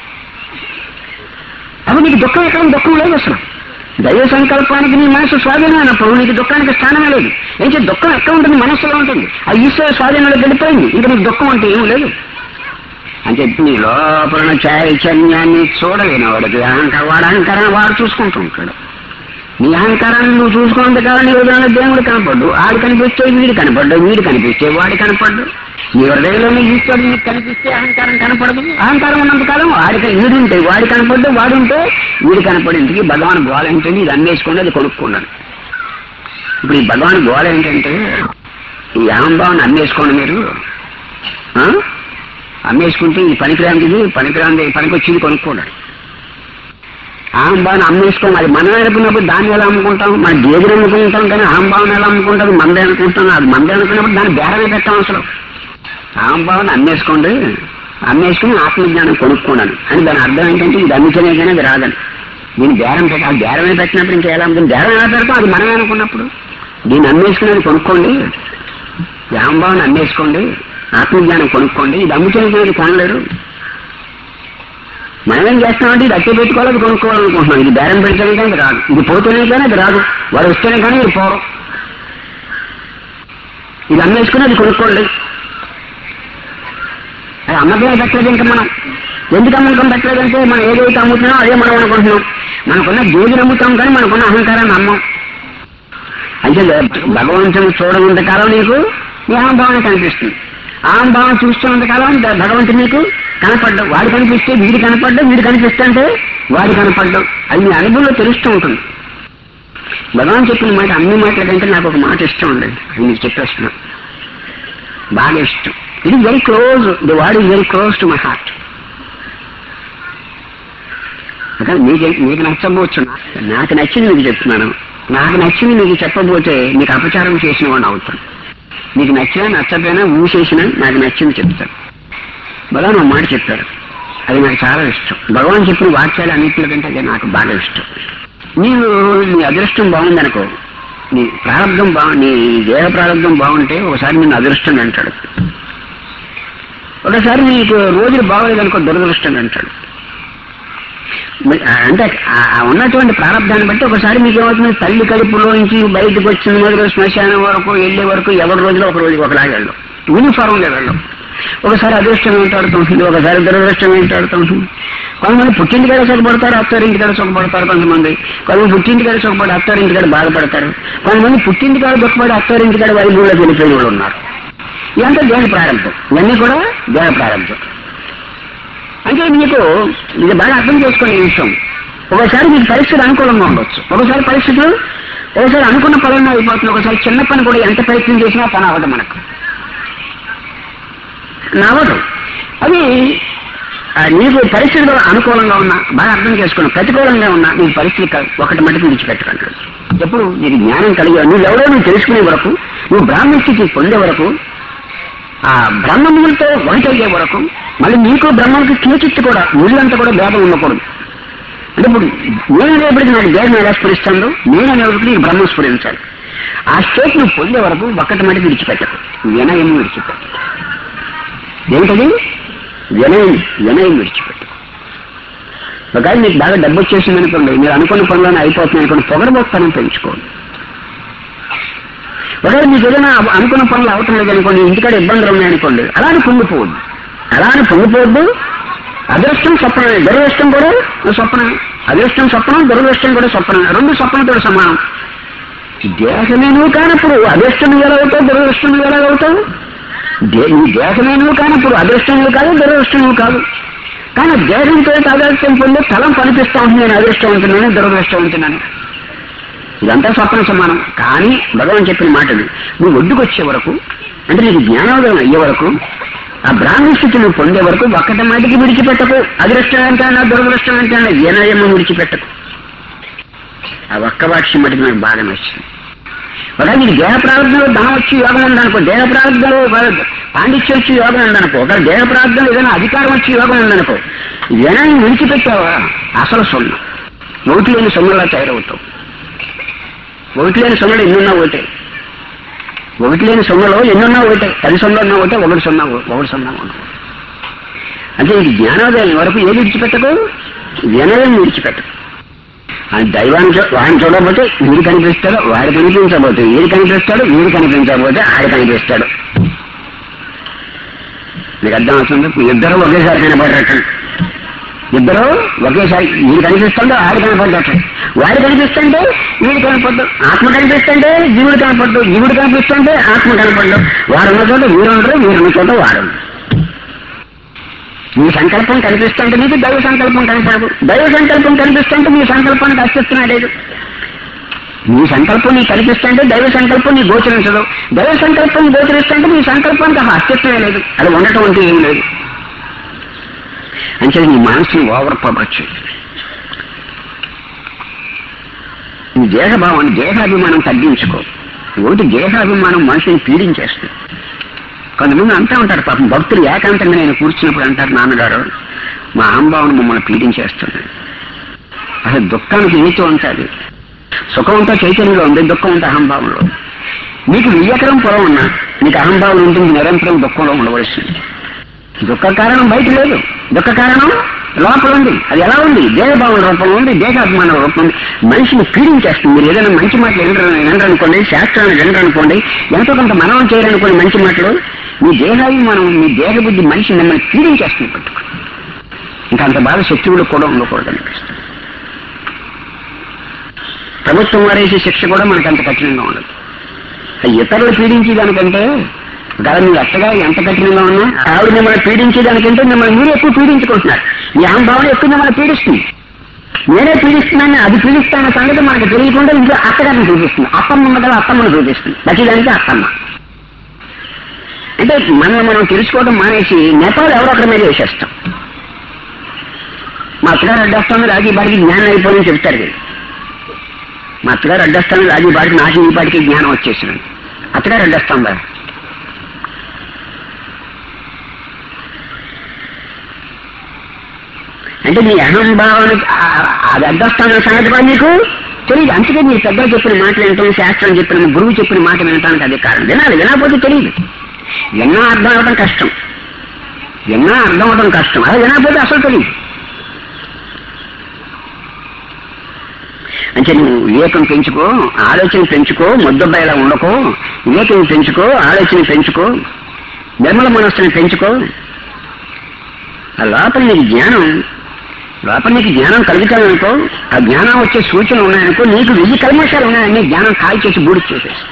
అప్పుడు నీకు దుఃఖం ఎక్కడ దుఃఖం లేదు. అసలు దైవ సంకల్పానికి నీ మనసు స్వాధీనం అయినప్పుడు నీకు దుఃఖానికి స్థానమే లేదు. ఏం చేసి దుఃఖం ఎక్కడ ఉంటుంది? మనస్సులో ఉంటుంది. ఆ ఈశ్వర స్వాధీనంలో గడిపోయింది. ఇంకా నీకు దుఃఖం అంటే ఏం లేదు. అంటే నీ లోపల చైతన్యాన్ని చూడలేని వాడికి అహంకారం, వాడు అహంకారాన్ని వాడు చూసుకుంటూ ఉంటాడు. నీ అహంకారాన్ని నువ్వు చూసుకున్నంత కాలం నీ హృదయంలో దేవుడు కనపడ్డు, ఆడు కనిపిస్తే వీడు కనపడ్డు, వీడు కనిపిస్తే వాడు కనపడ్డు. నీ హృదయంలోనే ఈశ్వరుడు నీకు కనిపిస్తే అహంకారం కనపడదు. అహంకారం ఉన్నంత కాలం వాడికి వీడుంటే వాడు కనపడ్డు, వాడుంటే వీడు కనపడేందుకు భగవాన్ గోళ ఏంటంటే ఇది అమ్మేసుకోండి, అది కొనుక్కున్నాడు. ఇప్పుడు ఈ భగవాన్ గోళ ఏంటంటే ఈ అహంభావాన్ని అమ్మేసుకోండి మీరు, అమ్మేసుకుంటే ఈ పనికిరాంటిది పనికిరాంది పనికి వచ్చింది కొనుక్కున్నాడు. అహంభావాన్ని అమ్మేసుకోండి. అది మనం అనుకున్నప్పుడు దాన్ని ఎలా అమ్ముకుంటాం? మన గేదెలు అమ్ముకుంటాం కానీ అహంభావాన్ని ఎలా అమ్ముకుంటాం? మందే అనుకుంటాం. అది మందే అనుకున్నప్పుడు దాన్ని బేరమే పెట్టాం. అసలు అహంభావాన్ని అమ్మేసుకోండి, అమ్మేసుకుని ఆత్మజ్ఞానం కొనుక్కున్నాను అని దాని అర్థం ఏంటంటే ఇది అమ్మితేనే కానీ అది రాదని. దీన్ని బేరం పెట్ట అది బేరమే పెట్టినప్పుడు ఇంకా ఎలా ఉంటుంది? బేరం ఎలా పెడతాం? అది మనమే అనుకున్నప్పుడు. దీన్ని అమ్మేసుకుని అది కొనుక్కోండి, అహంభావాన్ని అమ్మేసుకోండి, ఆత్మజ్ఞానం కొనుక్కోండి. ఇది అమ్మితేనే కానీ కొనలేరు. మనమేం చేస్తామంటే ఇది అట్టి పెట్టుకోవాలి, అది కొనుక్కోవాలనుకుంటున్నాం. ఇది బేరం పెడితేనే కానీ అది రాదు, ఇది పోతేనే కానీ అది రాదు, వాడు వస్తేనే కానీ ఇది పోరు. ఇది అమ్మేసుకుని అది కొనుక్కోండి. అది అమ్మకమే పెట్టలేదు. ఇంకా మనం ఎందుకు అమ్మకం పెట్టలేదంటే మనం ఏదైతే అమ్ముతున్నామో అదే మనం అనుకుంటున్నాం. మనకున్న గేదెని అమ్ముతాం కానీ మనకున్న అహంకారాన్ని అమ్మం. అంటే భగవంతుని చూడనంత కాలం నీకు నీ అహంభావన కనిపిస్తుంది. అహంభావం చూస్తున్నంత కాలం భగవంతుడు నీకు కనపడ్డావు. వాడు కనిపిస్తే వీడు కనపడ్డావు, వీడు కనిపిస్తే అంటే వాడు కనపడ్డావు. అది నీ అనుభవంలో తెలుస్తూ ఉంటుంది. భగవాన్ చెప్పిన మాట అన్ని మాటల కంటే నాకు ఒక మాట ఇష్టం ఉండదు. అది నీకు చెప్పేస్తున్నా, బాగా ఇష్టం. It is very close, the word is very close to my heart. మీకు మీకు నచ్చబోచ్చు, నాకు నచ్చింది మీకు చెప్తున్నాను. నాకు నచ్చింది మీకు చెప్పబోతే మీకు అపచారం చేసిన వాడిని అవుతాను. మీకు నచ్చినా నచ్చపోయినా ఊసేసినా నాకు నచ్చింది చెప్తాను. భగవాన్ ఒక మాట చెప్తారు, అది నాకు చాలా ఇష్టం. భగవాన్ చెప్పిన వాక్యాలు అన్నింటిలో కంటే అదే నాకు బాగా ఇష్టం. నీవు నీ అదృష్టం బాగుందనుకో, నీ ప్రారంభం బాగు నీ దేహ ప్రారంభం బాగుంటే ఒకసారి నిన్ను అదృష్టం అంటాడు, ఒకసారి నీకు రోజులు బాగోలేదనుకో దురదృష్టం అంటాడు. అంటే ఉన్నటువంటి ప్రారంభాన్ని బట్టి ఒకసారి మీకు ఏమవుతుంది, తల్లి కడుపులో నుంచి బయటకు వచ్చిన మొదలు శ్మశానం వరకు వెళ్ళే వరకు ఎవరి రోజులో ఒక రోజు ఒకలాగా వెళ్ళం, యూనిఫారంగా వెళ్ళం. ఒకసారి అదృష్టం ఏంటాడుతుంటుంది, ఒకసారి దురదృష్టం ఏంటాడుతుంటుంది. కొంతమంది పుట్టింటికాడ సుఖపడతారు, అత్తారింటికాడ సుఖపడతారు. కొంతమంది కొంతమంది పుట్టింటికాడ సుఖపడి అత్తారింటికాడ బాధపడతారు. కొంతమంది పుట్టింటికాడ దుఃఖపడి అత్తారింటికాడ వైద్యులకు వెళ్ళిపోయిన వాళ్ళు ఉన్నారు. ఇదంతా దేహ ప్రారంభం, ఇవన్నీ కూడా దేహ ప్రారంభం. అంటే మీకు ఇది బాగా అర్థం చేసుకునే విషయం. ఒకసారి మీకు పరిస్థితులు అనుకూలంగా ఉండొచ్చు, ఒకసారి పరిస్థితులు ఒకసారి అనుకున్న పనుల్లో అయిపోతుంది. ఒకసారి చిన్న పని కూడా ఎంత ప్రయత్నం చేసినా పని అవ్వదు, మనకు నవ్వదు. అది నీకు పరిస్థితులు అనుకూలంగా ఉన్నా బాగా అర్థం చేసుకున్నా, ప్రతికూలంగా ఉన్నా నీకు పరిస్థితి ఒకటి మటుకు విడిచిపెట్టకండి. ఎప్పుడు నీకు జ్ఞానం కలిగే నువ్వెవరో నువ్వు తెలుసుకునే వరకు, నువ్వు బ్రాహ్మణ స్థితి పొందే వరకు, ఆ బ్రహ్మములతో ఒకటయ్యే వరకు, మళ్ళీ నీకు బ్రహ్మకి కించిత్తు కూడా నీళ్ళంతా కూడా భేదం ఉండకూడదు. అంటే ఇప్పుడు నేను రేపటికి నాకు దేహం ఎలా స్ఫురిస్తాను, నేను అనేప్పటికి నీకు బ్రహ్మ స్ఫురించాలి. ఆ స్టేట్ నువ్వు పొందే వరకు ఒక్కటి మటుకు విడిచిపెట్టకు, వినయం విడిచిపెట్టు. ఏమిటది? వినయం వినయం విడిచిపెట్టు. ఒకవేళ నీకు బాగా డబ్బు వచ్చేసింది అనుకోండి, మీరు అనుకున్న పనులను అయిపోతున్నాయి అనుకోండి, పొగరబోత్తనం పెంచుకోండి. ఒకవేళ మీకు ఏదైనా అనుకున్న పనులు అవటం లేదు అనుకోండి, ఇంటికాడ ఇబ్బందులు ఉన్నాయనుకోండి, అలానే పొంగిపోవద్దు, అలానే పొంగిపోవద్దు. అదృష్టం స్వప్నమే, దురదృష్టం కూడా స్వప్నమే. అదృష్టం స్వప్నం, దురదృష్టం కూడా స్వప్నమే, రెండు స్వప్నంతో సమానం. దేశమే నువ్వు కానప్పుడు అదృష్టం నువ్వు ఎలా అవుతావు, దురదృష్టం నువ్వు ఎలా అవుతావు? నీ దేశమే నువ్వు కానప్పుడు అదృష్టం నువ్వు కాదు, దురదృష్టం నువ్వు కాదు. కానీ దేశంతో అదృష్టం పొందే తలం కనిపిస్తా ఉంటుంది, నేను అదృష్టవంతున్నాను, దురదృష్టవంతున్నాను. ఇదంతా స్వప్న సమానం. కానీ భగవాన్ చెప్పిన మాటలు నువ్వు ఒడ్డుకు వచ్చే వరకు, అంటే నీకు జ్ఞానోదయం అయ్యే వరకు, ఆ బ్రాహ్మణ స్థితి నువ్వు పొందే వరకు ఒక్కటి మాటికి విడిచిపెట్టకు. అదృష్టం ఏంటన్నా, దురదృష్టం ఏంటన్నా, వినయము విడిచిపెట్టకు. ఆ ఒక్క వాక్యం మటుకు నాకు బాగా నచ్చింది. ఒకవేళ నీకు దేహ ప్రారంభంలో ధనం వచ్చి యోగం ఉందనుకో, దేహ ప్రారంభంలో పాండిత్యం వచ్చి యోగం ఉందనుకో, ఒకవేళ దేహ ప్రారంభంలో ఏదైనా అధికారం వచ్చి యోగం ఉందనుకో, వినయం విడిచిపెట్టావా అసలు సొమ్ము, ఒకటి లేని సొమ్ములా తయారవుతావు. ఒకటి లేని సొమ్ములు ఎన్నున్నా ఒకటే, ఒకటి లేని సొమ్ములో ఎన్నున్నా ఒకటే, పది సొమ్ములు ఉన్నా ఒకటే, ఒకటి సున్నా ఒకటి సున్నా ఉండవు. అంటే ఇది జ్ఞానోదయం వరకు ఏది విడిచిపెట్టకు, వినయం విడిచిపెట్టకు. దైవాన్ని వాడిని చూడకపోతే వీడు కనిపిస్తాడు, వాడు కనిపించబోతే వీడు కనిపిస్తాడు, వీడు కనిపించకపోతే ఆడు కనిపిస్తాడు. మీకు అర్థం అవుతుంది? ఇద్దరు ఒకేసారి కనపడటం, ఇద్దరు ఒకేసారి వీడు కనిపిస్తుంటే ఆడు కనపడ్డట్టు, వాడు కనిపిస్తుంటే వీడు కనపడ్డు, ఆత్మ కనిపిస్తుంటే జీవుడు కనపడ్డు, జీవుడు కనిపిస్తుంటే ఆత్మ కనపడ్డు. వాడున్న చోట వీరుండరు, వీరున్న చోట వాడు. నీ సంకల్పం కనిపిస్తుంటే నీకు దైవ సంకల్పం కనపడదు, దైవ సంకల్పం కనిపిస్తుంటే నీ సంకల్పానికి అస్తిత్వం లేదు. నీ సంకల్పం నీకు కనిపిస్తుంటే దైవ సంకల్పం నీ గోచరించదు, దైవ సంకల్పం గోచరిస్తుంటే నీ సంకల్పానికి ఆ అస్తిత్వమే లేదు, అది ఉండటం అంటే ఏం లేదు. అంటే నీ మనసుని ఓవర్ పవర్చు. నీ దేహభావాన్ని, దేహాభిమానం తగ్గించుకో. ఒకటి దేహాభిమానం మనిషిని పీడించేస్తుంది. కొంతమంది అంటూ ఉంటారు, పాపం భక్తులు ఏకాంతంగా నేను కూర్చున్నప్పుడు అంటారు, నాన్నగారు మా అహంభావం మమ్మల్ని పీడించేస్తుంది. అసలు దుఃఖానికి ఏతో ఉంటుంది, సుఖం ఉంటే చైతన్యంలో ఉంది, దుఃఖం ఉంటే అహంభావంలో. నీకు వెయ్యకరం పొలం ఉన్నా నీకు అహంభావం ఉంటుంది, నిరంతరం దుఃఖంలో ఉండవలసింది. దుఃఖ కారణం బయట లేదు, దుఃఖ కారణం లోపల ఉంది. అది ఎలా ఉంది? దేహభావం రూపంలో ఉంది, దేహాభిమానం రూపం ఉంది. మనిషిని పీడించేస్తుంది. మీరు ఏదైనా మంచి మాటలు వినరు వినరనుకోండి, శాస్త్రాన్ని వినరనుకోండి, ఎంతో కొంత మనవం చేయాలనుకోండి మంచి మాటలు, మీ దేహాభిమానం, మీ దేహ బుద్ధి మనిషి మిమ్మల్ని పీడించేస్తుంది పట్టుకు. ఇంకా అంత బాగా శత్రువులు కూడా ఉండకూడదు అనిపిస్తుంది. ప్రభుత్వం వారేసే శిక్ష కూడా మనకు అంత కఠినంగా ఉండదు. ఇతరులు పీడించేదానికంటే గల మీరు అత్తగా ఎంత కఠినంగా ఉన్నా ఆవిడ మిమ్మల్ని పీడించేదానికంటే మిమ్మల్ని మీరు ఎక్కువ పీడించుకుంటున్నారు. ఈ అహంభావన ఎక్కువ మిమ్మల్ని పీడిస్తుంది. నేనే పీడిస్తున్నాను, అది పీడిస్తాన సంగతి మనకు తెలియకుండా ఇంట్లో అత్తగారిని చూపిస్తుంది. అత్తమ్మ ఉండగా అత్తమ్మను చూపిస్తుంది, ప్రతిదానికి అత్తమ్మ. అంటే మనం మనం తెలుసుకోవడం మానేసి నేపాలు ఎవరో ఒకరి మీద వేసేస్తాం. మా అత్తగారు అడ్డొస్తాను రాజీ బాడికి జ్ఞానం అయిపోయిందని చెప్తారు. మా అత్తగారు అడ్డొస్తాను రాజీ బాడికి నాకు ఈ పాటికి జ్ఞానం వచ్చేసినాను. అత్తగారు అడ్డొస్తాం కదా. అంటే నీ అహంభావానికి అది అడ్డొస్తానన్న సంగతి కూడా నీకు తెలియదు. అందుకే మీరు పెద్దలు చెప్పిన మాటలు వింటాం, శాస్త్రం చెప్పిన గురువు చెప్పిన మాట వినటానికి అదే కారణం. వినాలి, వినకపోతే తెలియదు. విన్నా అర్థం అవడం కష్టం, విన్నా అర్థం అవడం కష్టం, అదే వినకపోతే అసలు తెలియదు. అంటే నువ్వు వివేకం పెంచుకో, ఆలోచన పెంచుకో, ముద్దబ్బాయిలా ఉండకో. వివేకం పెంచుకో, ఆలోచన పెంచుకో, నిర్మల మనస్సుని పెంచుకో. ఆ లోపల నీకు జ్ఞానం, లోపల నీకు జ్ఞానం కలుగుతాననుకో, ఆ జ్ఞానం వచ్చే సూచనలు ఉన్నాయనుకో, నీకు వెయ్యి కల్మషాలు ఉన్నాయని జ్ఞానం కాల్ చేసి బూడి చేసేసి.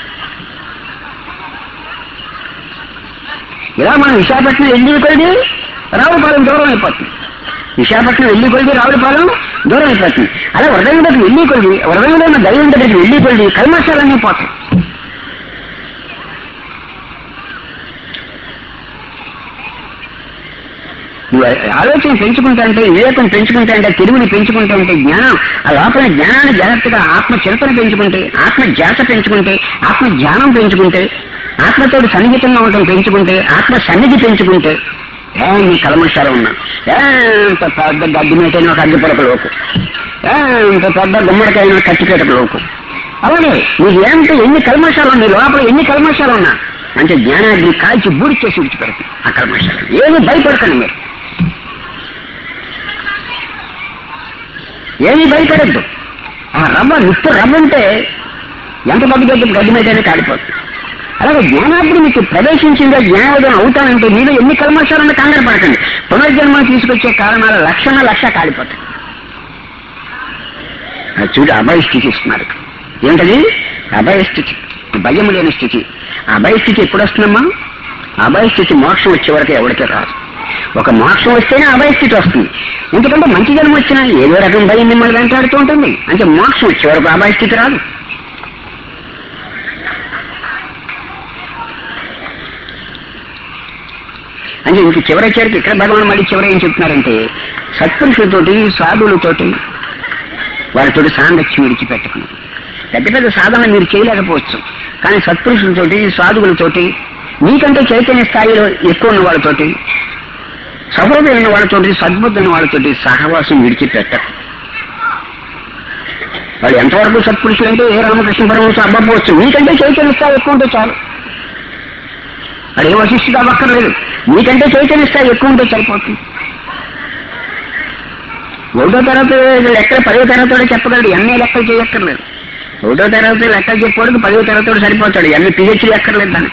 ఇలా మనం విశాఖపట్నం వెళ్ళి కొలిది రావులపాలెం దూరం అయిపోతుంది, విశాఖపట్నం వెళ్ళి కొలిది రావులపాలెం దూరం అయిపోతుంది. అలా హృదయం దగ్గర వెళ్ళి కొలిది, హృదయంలో ఉన్న దైవం దగ్గరికి వెళ్ళి కొలిది కల్మషాలన్నీ పోతాయి. నువ్వు ఆలోచన పెంచుకుంటా అంటే, వివేకం పెంచుకుంటా అంటే, తెలివిని పెంచుకుంటా అంటే, జ్ఞానం ఆ లోపల జ్ఞానాన్ని జాగ్రత్తగా ఆత్మ చింతన పెంచుకుంటే, ఆత్మ ధ్యాస పెంచుకుంటే, ఆత్మ జ్ఞానం పెంచుకుంటే, ఆత్మతోటి సన్నిహితంగా ఉండటం పెంచుకుంటే, ఆత్మ సన్నిధి పెంచుకుంటే, నీ కల్మషాలు ఉన్నా ఎంత పెద్ద గడ్డి మీటైనా ఒక అగ్గిపొడక లోకు, ఎంత పెద్ద గుమ్మడికైనా కట్టిపేటక లోకు. అలాగే నీకు ఏంటో ఎన్ని కల్మషాలు ఉన్నాయి, లోపల ఎన్ని కల్మషాలు ఉన్నా అంటే జ్ఞానాన్ని కాల్చి బూడి చేసి విడిచిపెడుతుంది ఆ కల్మషాలు. ఏమీ భయపడకండి మీరు, ఏమీ భయపడద్దు. ఆ రవ్వ నిప్పు రవ్వ ఉంటే ఎంత పెద్ద గడ్డి గడ్డి మీటైనా కాలిపోతుంది. అలాగే జ్ఞానాగ్ని మీకు ప్రవేశించిందో జ్ఞానోదయం అవుతానంటే మీరు ఎన్ని కల్మషాలను కంగారు పడకండి. పునర్జన్మ తీసుకొచ్చే కారణాల లక్షణ లక్ష కాలిపోతాయి. చూడు అభయ స్థితి ఇస్తున్నారు. ఏంటది? అభయ స్థితి, భయం లేని స్థితి. అభయ స్థితి ఎప్పుడు వస్తుందమ్మా? అభయ స్థితి మోక్షం వచ్చే వరకు ఎవరికే రాదు. ఒక మోక్షం వస్తేనే అభయ స్థితి వస్తుంది. ఎందుకంటే మంచి జన్మ వచ్చినా ఏదో రకం భయం మిమ్మల్ని వెంటాడుతూ ఉంటుంది. అంటే మోక్షం వచ్చే వరకు అభయ స్థితి రాదు. అంటే ఇంక చివరి చివరికి ఇక్కడ భగవాన్ మళ్ళీ చివరి ఏం చెప్తున్నారంటే, సత్పురుషులతోటి సాధువులతోటి వారితోటి సాంగత్యం విడిచిపెట్టకుండా. పెద్ద పెద్ద సాధన మీరు చేయలేకపోవచ్చు, కానీ సత్పురుషులతోటి సాధువులతోటి మీకంటే చైతన్య స్థాయిలో ఎక్కువ ఉన్న వాళ్ళతోటి, సహృదయున్న వాళ్ళతోటి, సద్బుద్ధున్న వాళ్ళతోటి సహవాసం విడిచిపెట్టకు. వాళ్ళు ఎంతవరకు సత్పురుషులు అంటే ఏ రామకృష్ణ పరమహంస అబ్బవచ్చు, మీకంటే చైతన్య స్థాయి ఎక్కువ ఉంటే చాలు. అది ఏ వశిష్ఠుడు అవ్వక్కర్లేదు, మీకంటే చైతన్య స్థాయి ఎక్కువ ఉంటే సరిపోతుంది. ఒకటో తరగతి లెక్కలు పదో తరగతిలో చెప్పగలడు, ఎన్ని లెక్కలు చేయక్కర్లేదు. ఒకటో తరగతి లెక్కలు చెప్పేవాడికి పదో తరగతిలో సరిపోతాడు, ఎన్ని పిహెచ్డీ ఎక్కర్లేదు దాన్ని.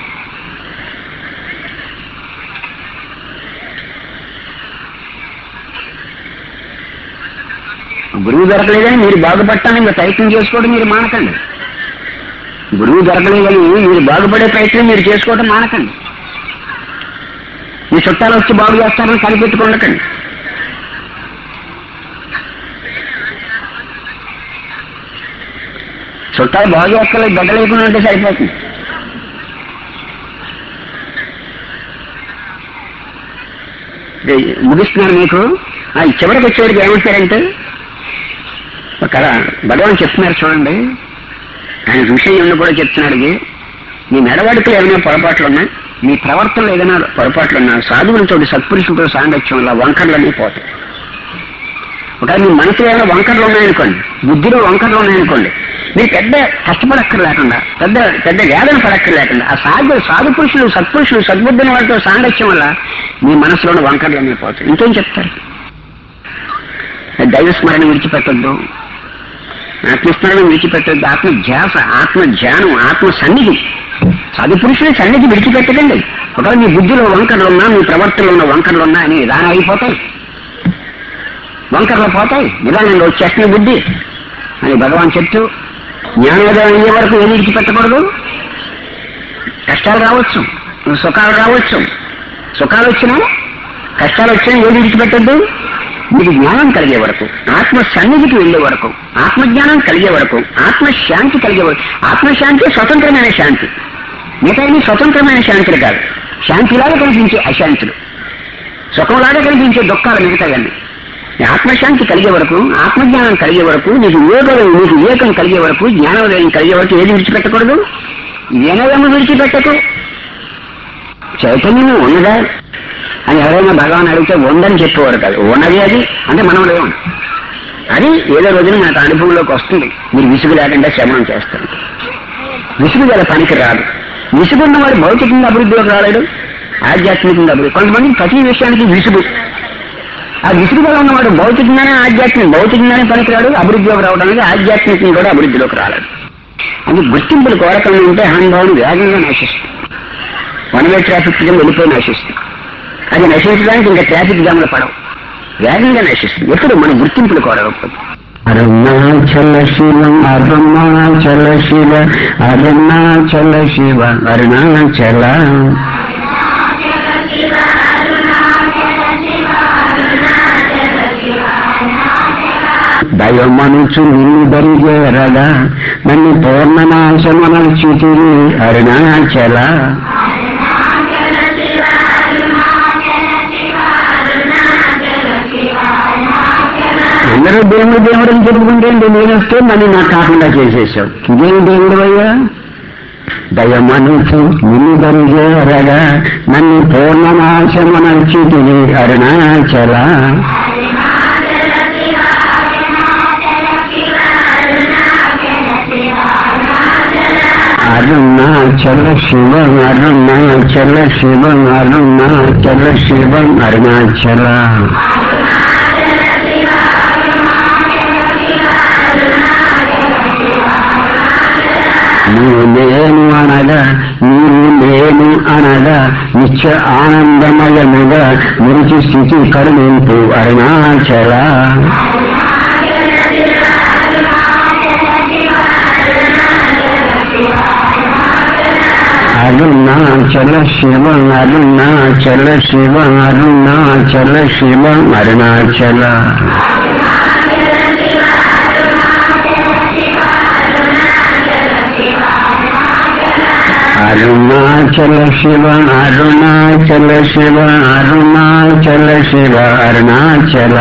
గురువు దొరకలేదని మీరు బాగుపడటానికి మీరు ప్రయత్నం చేసుకోవడం మీరు మానకండి. గురువు దొరకలేదని మీరు బాగుపడే ప్రయత్నం మీరు చేసుకోవడం మానకండి. మీ చుట్టాలు వచ్చి బాగు చేస్తారని కనిపెట్టుకుండకండి. చుట్టాలు బాగు చేస్తలేదు, గడ్డ లేకుండా ఉంటే సరిపోతుంది. ముగిస్తున్నాను మీకు. చివరికి వచ్చేవాడికి ఏమంటారంటే, ఒక భగవాన్ చెప్తున్నారు చూడండి, ఆయన విషయంలో కూడా చెప్తున్నాడు, మీ నడవడికలు ఏమైనా పొరపాట్లున్నా, మీ ప్రవర్తనలో ఏదైనా పొరపాట్లున్నా సాధువులతో సత్పురుషులతో సాంగత్యం వల్ల వంకర్లన్నీ పోతాయి. ఒకవేళ మీ మనసులో ఏమైనా వంకర్లు ఉన్నాయనుకోండి, బుద్ధిలో వంకర్లు ఉన్నాయనుకోండి, మీరు పెద్ద కష్టపడక్కర్ లేకుండా, పెద్ద పెద్ద వేదన పడక్కర్ లేకుండా ఆ సాధు సాధు పురుషులు సత్పురుషులు సద్బుద్ధిని వాళ్ళతో సాంగత్యం వల్ల మీ మనసులోని వంకర్లన్నీ పోతాయి. ఇంకేం చెప్తారు? దైవస్మరణ విడిచిపెట్టద్దు, ఆత్మస్మరణ విడిచిపెట్టద్దు, ఆత్మ ధ్యాస, ఆత్మ ధ్యానం, ఆత్మ సన్నిధి. సాధు పురుషుని సన్నిధి విడిచిపెట్టకండి. ఒకవేళ మీ బుద్ధిలో వంకర్లున్నా, మీ ప్రవర్తనలో ఉన్న వంకర్లున్నా అని నిదానం అయిపోతాయి, వంకర్లు పోతాయి, నిదానంగా వచ్చేస్తుంది బుద్ధి అని భగవాన్ చెప్తూ, జ్ఞానోదయం అయ్యే వరకు ఏది విడిచిపెట్టకూడదు. కష్టాలు రావచ్చు, సుఖాలు రావచ్చు, సుఖాలు వచ్చినా కష్టాలు వచ్చినా ఏది విడిచిపెట్టద్దు. మీకు జ్ఞానం కలిగే వరకు, ఆత్మ సన్నిధికి వెళ్లే వరకు, ఆత్మజ్ఞానం కలిగే వరకు, ఆత్మశాంతి కలిగే వరకు. ఆత్మశాంతి స్వతంత్రమైన శాంతి, మిగతా స్వతంత్రమైన శాంతులు కాదు. శాంతిలాగా కనిపించే అశాంతులు, సుఖంలాగా కనిపించే దుఃఖాలు మిగతాయన్నీ. ఆత్మశాంతి కలిగే వరకు, ఆత్మజ్ఞానం కలిగే వరకు, నీకు వివేకం నీకు వివేకం కలిగే వరకు, జ్ఞానోదయం కలిగే వరకు ఏది విడిచిపెట్టకూడదు. వినయము విడిచిపెట్టకు. చైతన్యం ఉన్నదా అని ఎవరైనా భగవాన్ అడిగితే ఉందని చెప్పేవారు కాదు, ఉన్నది అది అంటే మనం లేవు. అది ఏదో రోజున మనకు అనుభవంలోకి వస్తుంది. మీరు విసుగు లేకుండా శ్రమణం చేస్తారు. విసుగు గల పనికి రాదు. విసుగున్న వాడు భౌతికంగా అభివృద్ధిలోకి రాలేడు, ఆధ్యాత్మికంగా అభివృద్ధి. కొంతమంది ప్రతి విషయానికి విసుగు. ఆ విసుగుగా ఉన్నవాడు భౌతికంగానే ఆధ్యాత్మిక భౌతికంగానే పనికిరాడు, అభివృద్ధిలోకి రావడానికి ఆధ్యాత్మికంగా కూడా అభివృద్ధిలోకి రాలేడు. అది గుర్తింపులు కోరకంగా ఉంటే అహంభావం వేగంగా నశిస్తుంది. వన్ వే ట్రాఫిక్ కింద వెళ్ళిపోయి నశిస్తుంది. అది నశించడానికి ఇంకా ట్రాఫిక్ జాములు పడవు, వేగంగా నశిస్తుంది. ఎప్పుడు మన గుర్తింపులు కోరకపోతే. అరుణాచల శివ అరుణాచల శివ అరుణాచల శివ అరుణాచల దయమనుచు నిన్ను దరిగేరగా నన్ను పూర్ణనాశమనల్చితివి అరుణాచల. అందరూ దేవుడు దేవుడు అని చెప్పుకుంటే నేను వస్తే మళ్ళీ నాకు కాకుండా చేసేసావు. ఇదేం దేవుడు అయ్యా? దయమనుచు నిన్ను బంజేరగా నన్ను పూర్ణనాశమనర్చితివి అరుణాచల. అరుణాచల శివం అరుణాచల శివం అరుణాచల శివం అరుణాచల. నీవు నేను అనగా నీవు నేను అనగా నిత్య ఆనందమయముగా మురిచి స్థితి కరుణింపు అరుణాచల. అరుణాచల శివ అరుణాచల శివ అరుణాచల శివ అరుణాచల. అరుణాచల శివ అరుణాచల శివ అరుణాచల శివ అరుణాచల.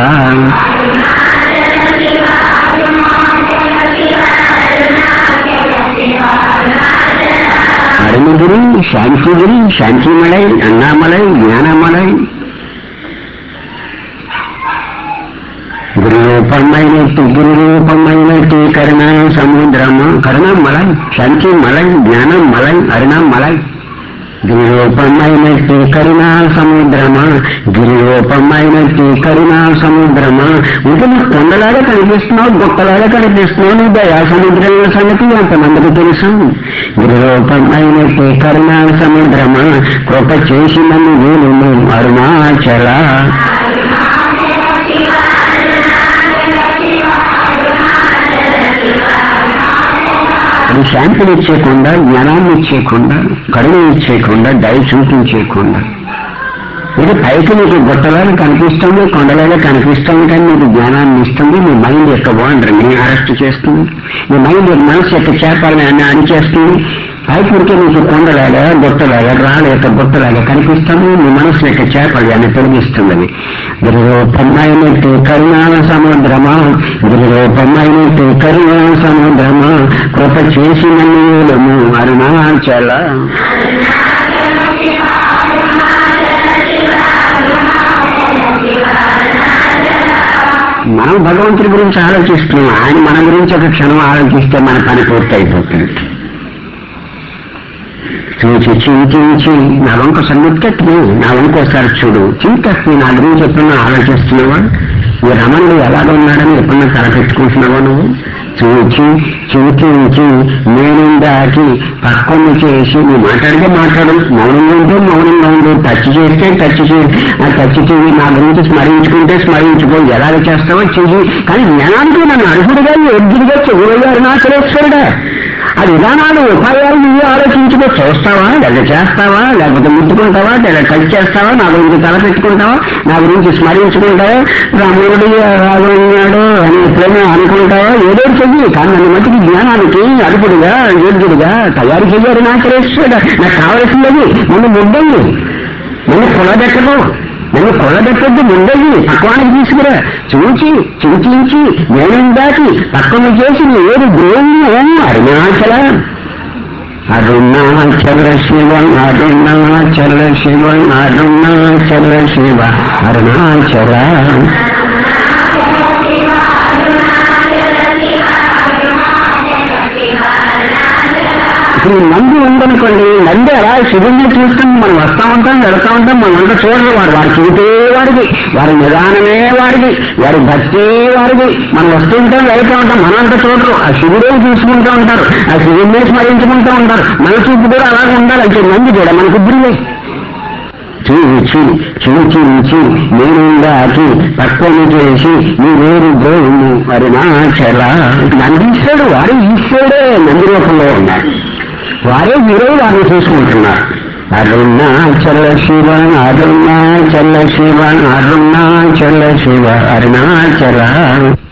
అరుణగిరి శాంతిగిరి శాంతిమలై అన్నామలై జ్ఞానమలై గురురూపమైనట్టు గురురూపమైనట్టు కరుణా సముద్రము కరుణమలై శాంతిమలై జ్ఞానమలై అరుణమలై. గిరిరూపమైనట్టు కరుణా సముద్రమా గిరిరూపమైనట్టు కరుణా సముద్రమా. ఇంకా నువ్వు కొండలాగా కనిపిస్తున్నావు, గొప్పలాగా కనిపిస్తున్నావు. నువ్వు దయా సముద్రం సంగతి ఎంతమందికి తెలుసు? గిరిరూపమైనట్టు కరుణా సముద్రమా కృప చేసి నన్ను వీలును అరుణాచల. అది శాంతిని ఇచ్చేయకుండా, జ్ఞానాన్ని ఇచ్చేయకుండా, కరుణ ఇచ్చేయకుండా, దయ చూపించేయకుండా. ఇది పైకి నీకు గొట్టలాగా కనిపిస్తుంది, కొండలాగా కనిపిస్తుంది, కానీ నీకు జ్ఞానాన్ని ఇస్తుంది. నీ మైండ్ యొక్క బాండర్ని అరెస్ట్ చేస్తుంది. నీ మైండ్ యొక్క మనసు యొక్క చేపాలని అన్ని అణిచేస్తుంది. పైకి ఉడికే నీకు కొండలాగా గొట్టలాగా రాళ్ళ యొక్క గొట్టలాగా కనిపిస్తుంది. నీ మనసు యొక్క చేపలు అని తొలగిస్తుంది. గిరిరూపమైనట్టు కరుణా సముద్రమా గిరిరూపమైనట్టు కరుణా సముద్రమా కృప చేసిన నీలము అరుణాచల. మనం భగవంతుడి గురించి ఆలోచిస్తున్నాం, ఆయన మన గురించి ఒక క్షణం ఆలోచిస్తే మన పని పూర్తి అయిపోతుంది. చూచి చింతించి నా వంక సన్నికట్ని నా వంకోసారి చూడు, చింతని నా గురించి ఎప్పుడన్నా ఆలోచిస్తున్నావా? ఈ రమణుడు ఎలాగ ఉన్నాడని ఎప్పుడన్నా తల పెట్టుకుంటున్నావా నువ్వు? చూచి చింతించి నేను దాటి పక్కన చేసి నువ్వు మాట్లాడితే మాట్లాడు, మౌనంగా ఉంటే మౌనంగా ఉండు, టచ్ చేస్తే టచ్ చేయి, ఆ టచ్ చేయి నా గురించి స్మరించుకుంటే స్మరించుకో, ఎలాగ చేస్తావో చెయ్యి. కానీ జ్ఞానానికి నన్ను అర్హుడిగా ఎద్దుడిగా చెవులుగా అరుణాచలేశ్వరుడా. ఆ విధానాలు ఉపాయాలు నువ్వు ఆలోచించుకో. చూస్తావా, లేదా చేస్తావా, లేకపోతే ముట్టుకుంటావా, లేదా టచ్ చేస్తావా, నా గురించి తల పెట్టుకుంటావా, నా గురించి స్మరించుకుంటావా, రాముడు రాజున్నాడు అని ఎప్పుడైనా అనుకుంటావా, ఏదో చెయ్యి. కానీ నన్ను మట్టికి జ్ఞానానికి అడుగుడుగా యోగ్యుడిగా తయారు చెయ్యారు నా శ్రేష్ఠుడా. నాకు కావలసిందని నన్ను ముద్దండి, నన్ను కొలబెట్టదు, నన్ను కొలబెట్టద్దు, ముందయ్యి పక్వానికి తీసుకురా. చూచి చింతించి నేను దాటి పక్కన చేసి ఏడు ద్రోణి అరుణాచల. అరుణాచల శివ అరుణాచల శివ అరుణాచల శివ అరుణాచల. ఇప్పుడు నంది ఉందనుకోండి, నంది అలా శివుడిని చూస్తాం, మనం వస్తా ఉంటాం వెళ్తా ఉంటాం, మనం అంతా చూడరు. వాడు వాడు చూపే వాడికి, వారి నిదానమే వాడికి, వారి భక్తే వాడికి. మనం వస్తూ ఉంటాం వెళ్తూ ఉంటాం, మనం అంతా చూడరు. ఆ శివుడే చూసుకుంటూ ఉంటారు, ఆ శివుడినే స్మరించుకుంటూ ఉంటారు. మన చూపు కూడా అలాగే ఉండాలి. అంటే నంది కూడా మనకు బుద్ధి చూచి చూచించి నేను దాటి పక్కన చేసి నీ వేరు గోవును అరుణాచల. నందీశ్వరుడు వారే ఈశ్వరుడే నంది రూపంలో ఉన్నారు, వారే వీరే వారిని చూసుకుంటున్నారు. అరుణాచల శివ అరుణాచల శివ అరుణాచల శివ అరుణాచల.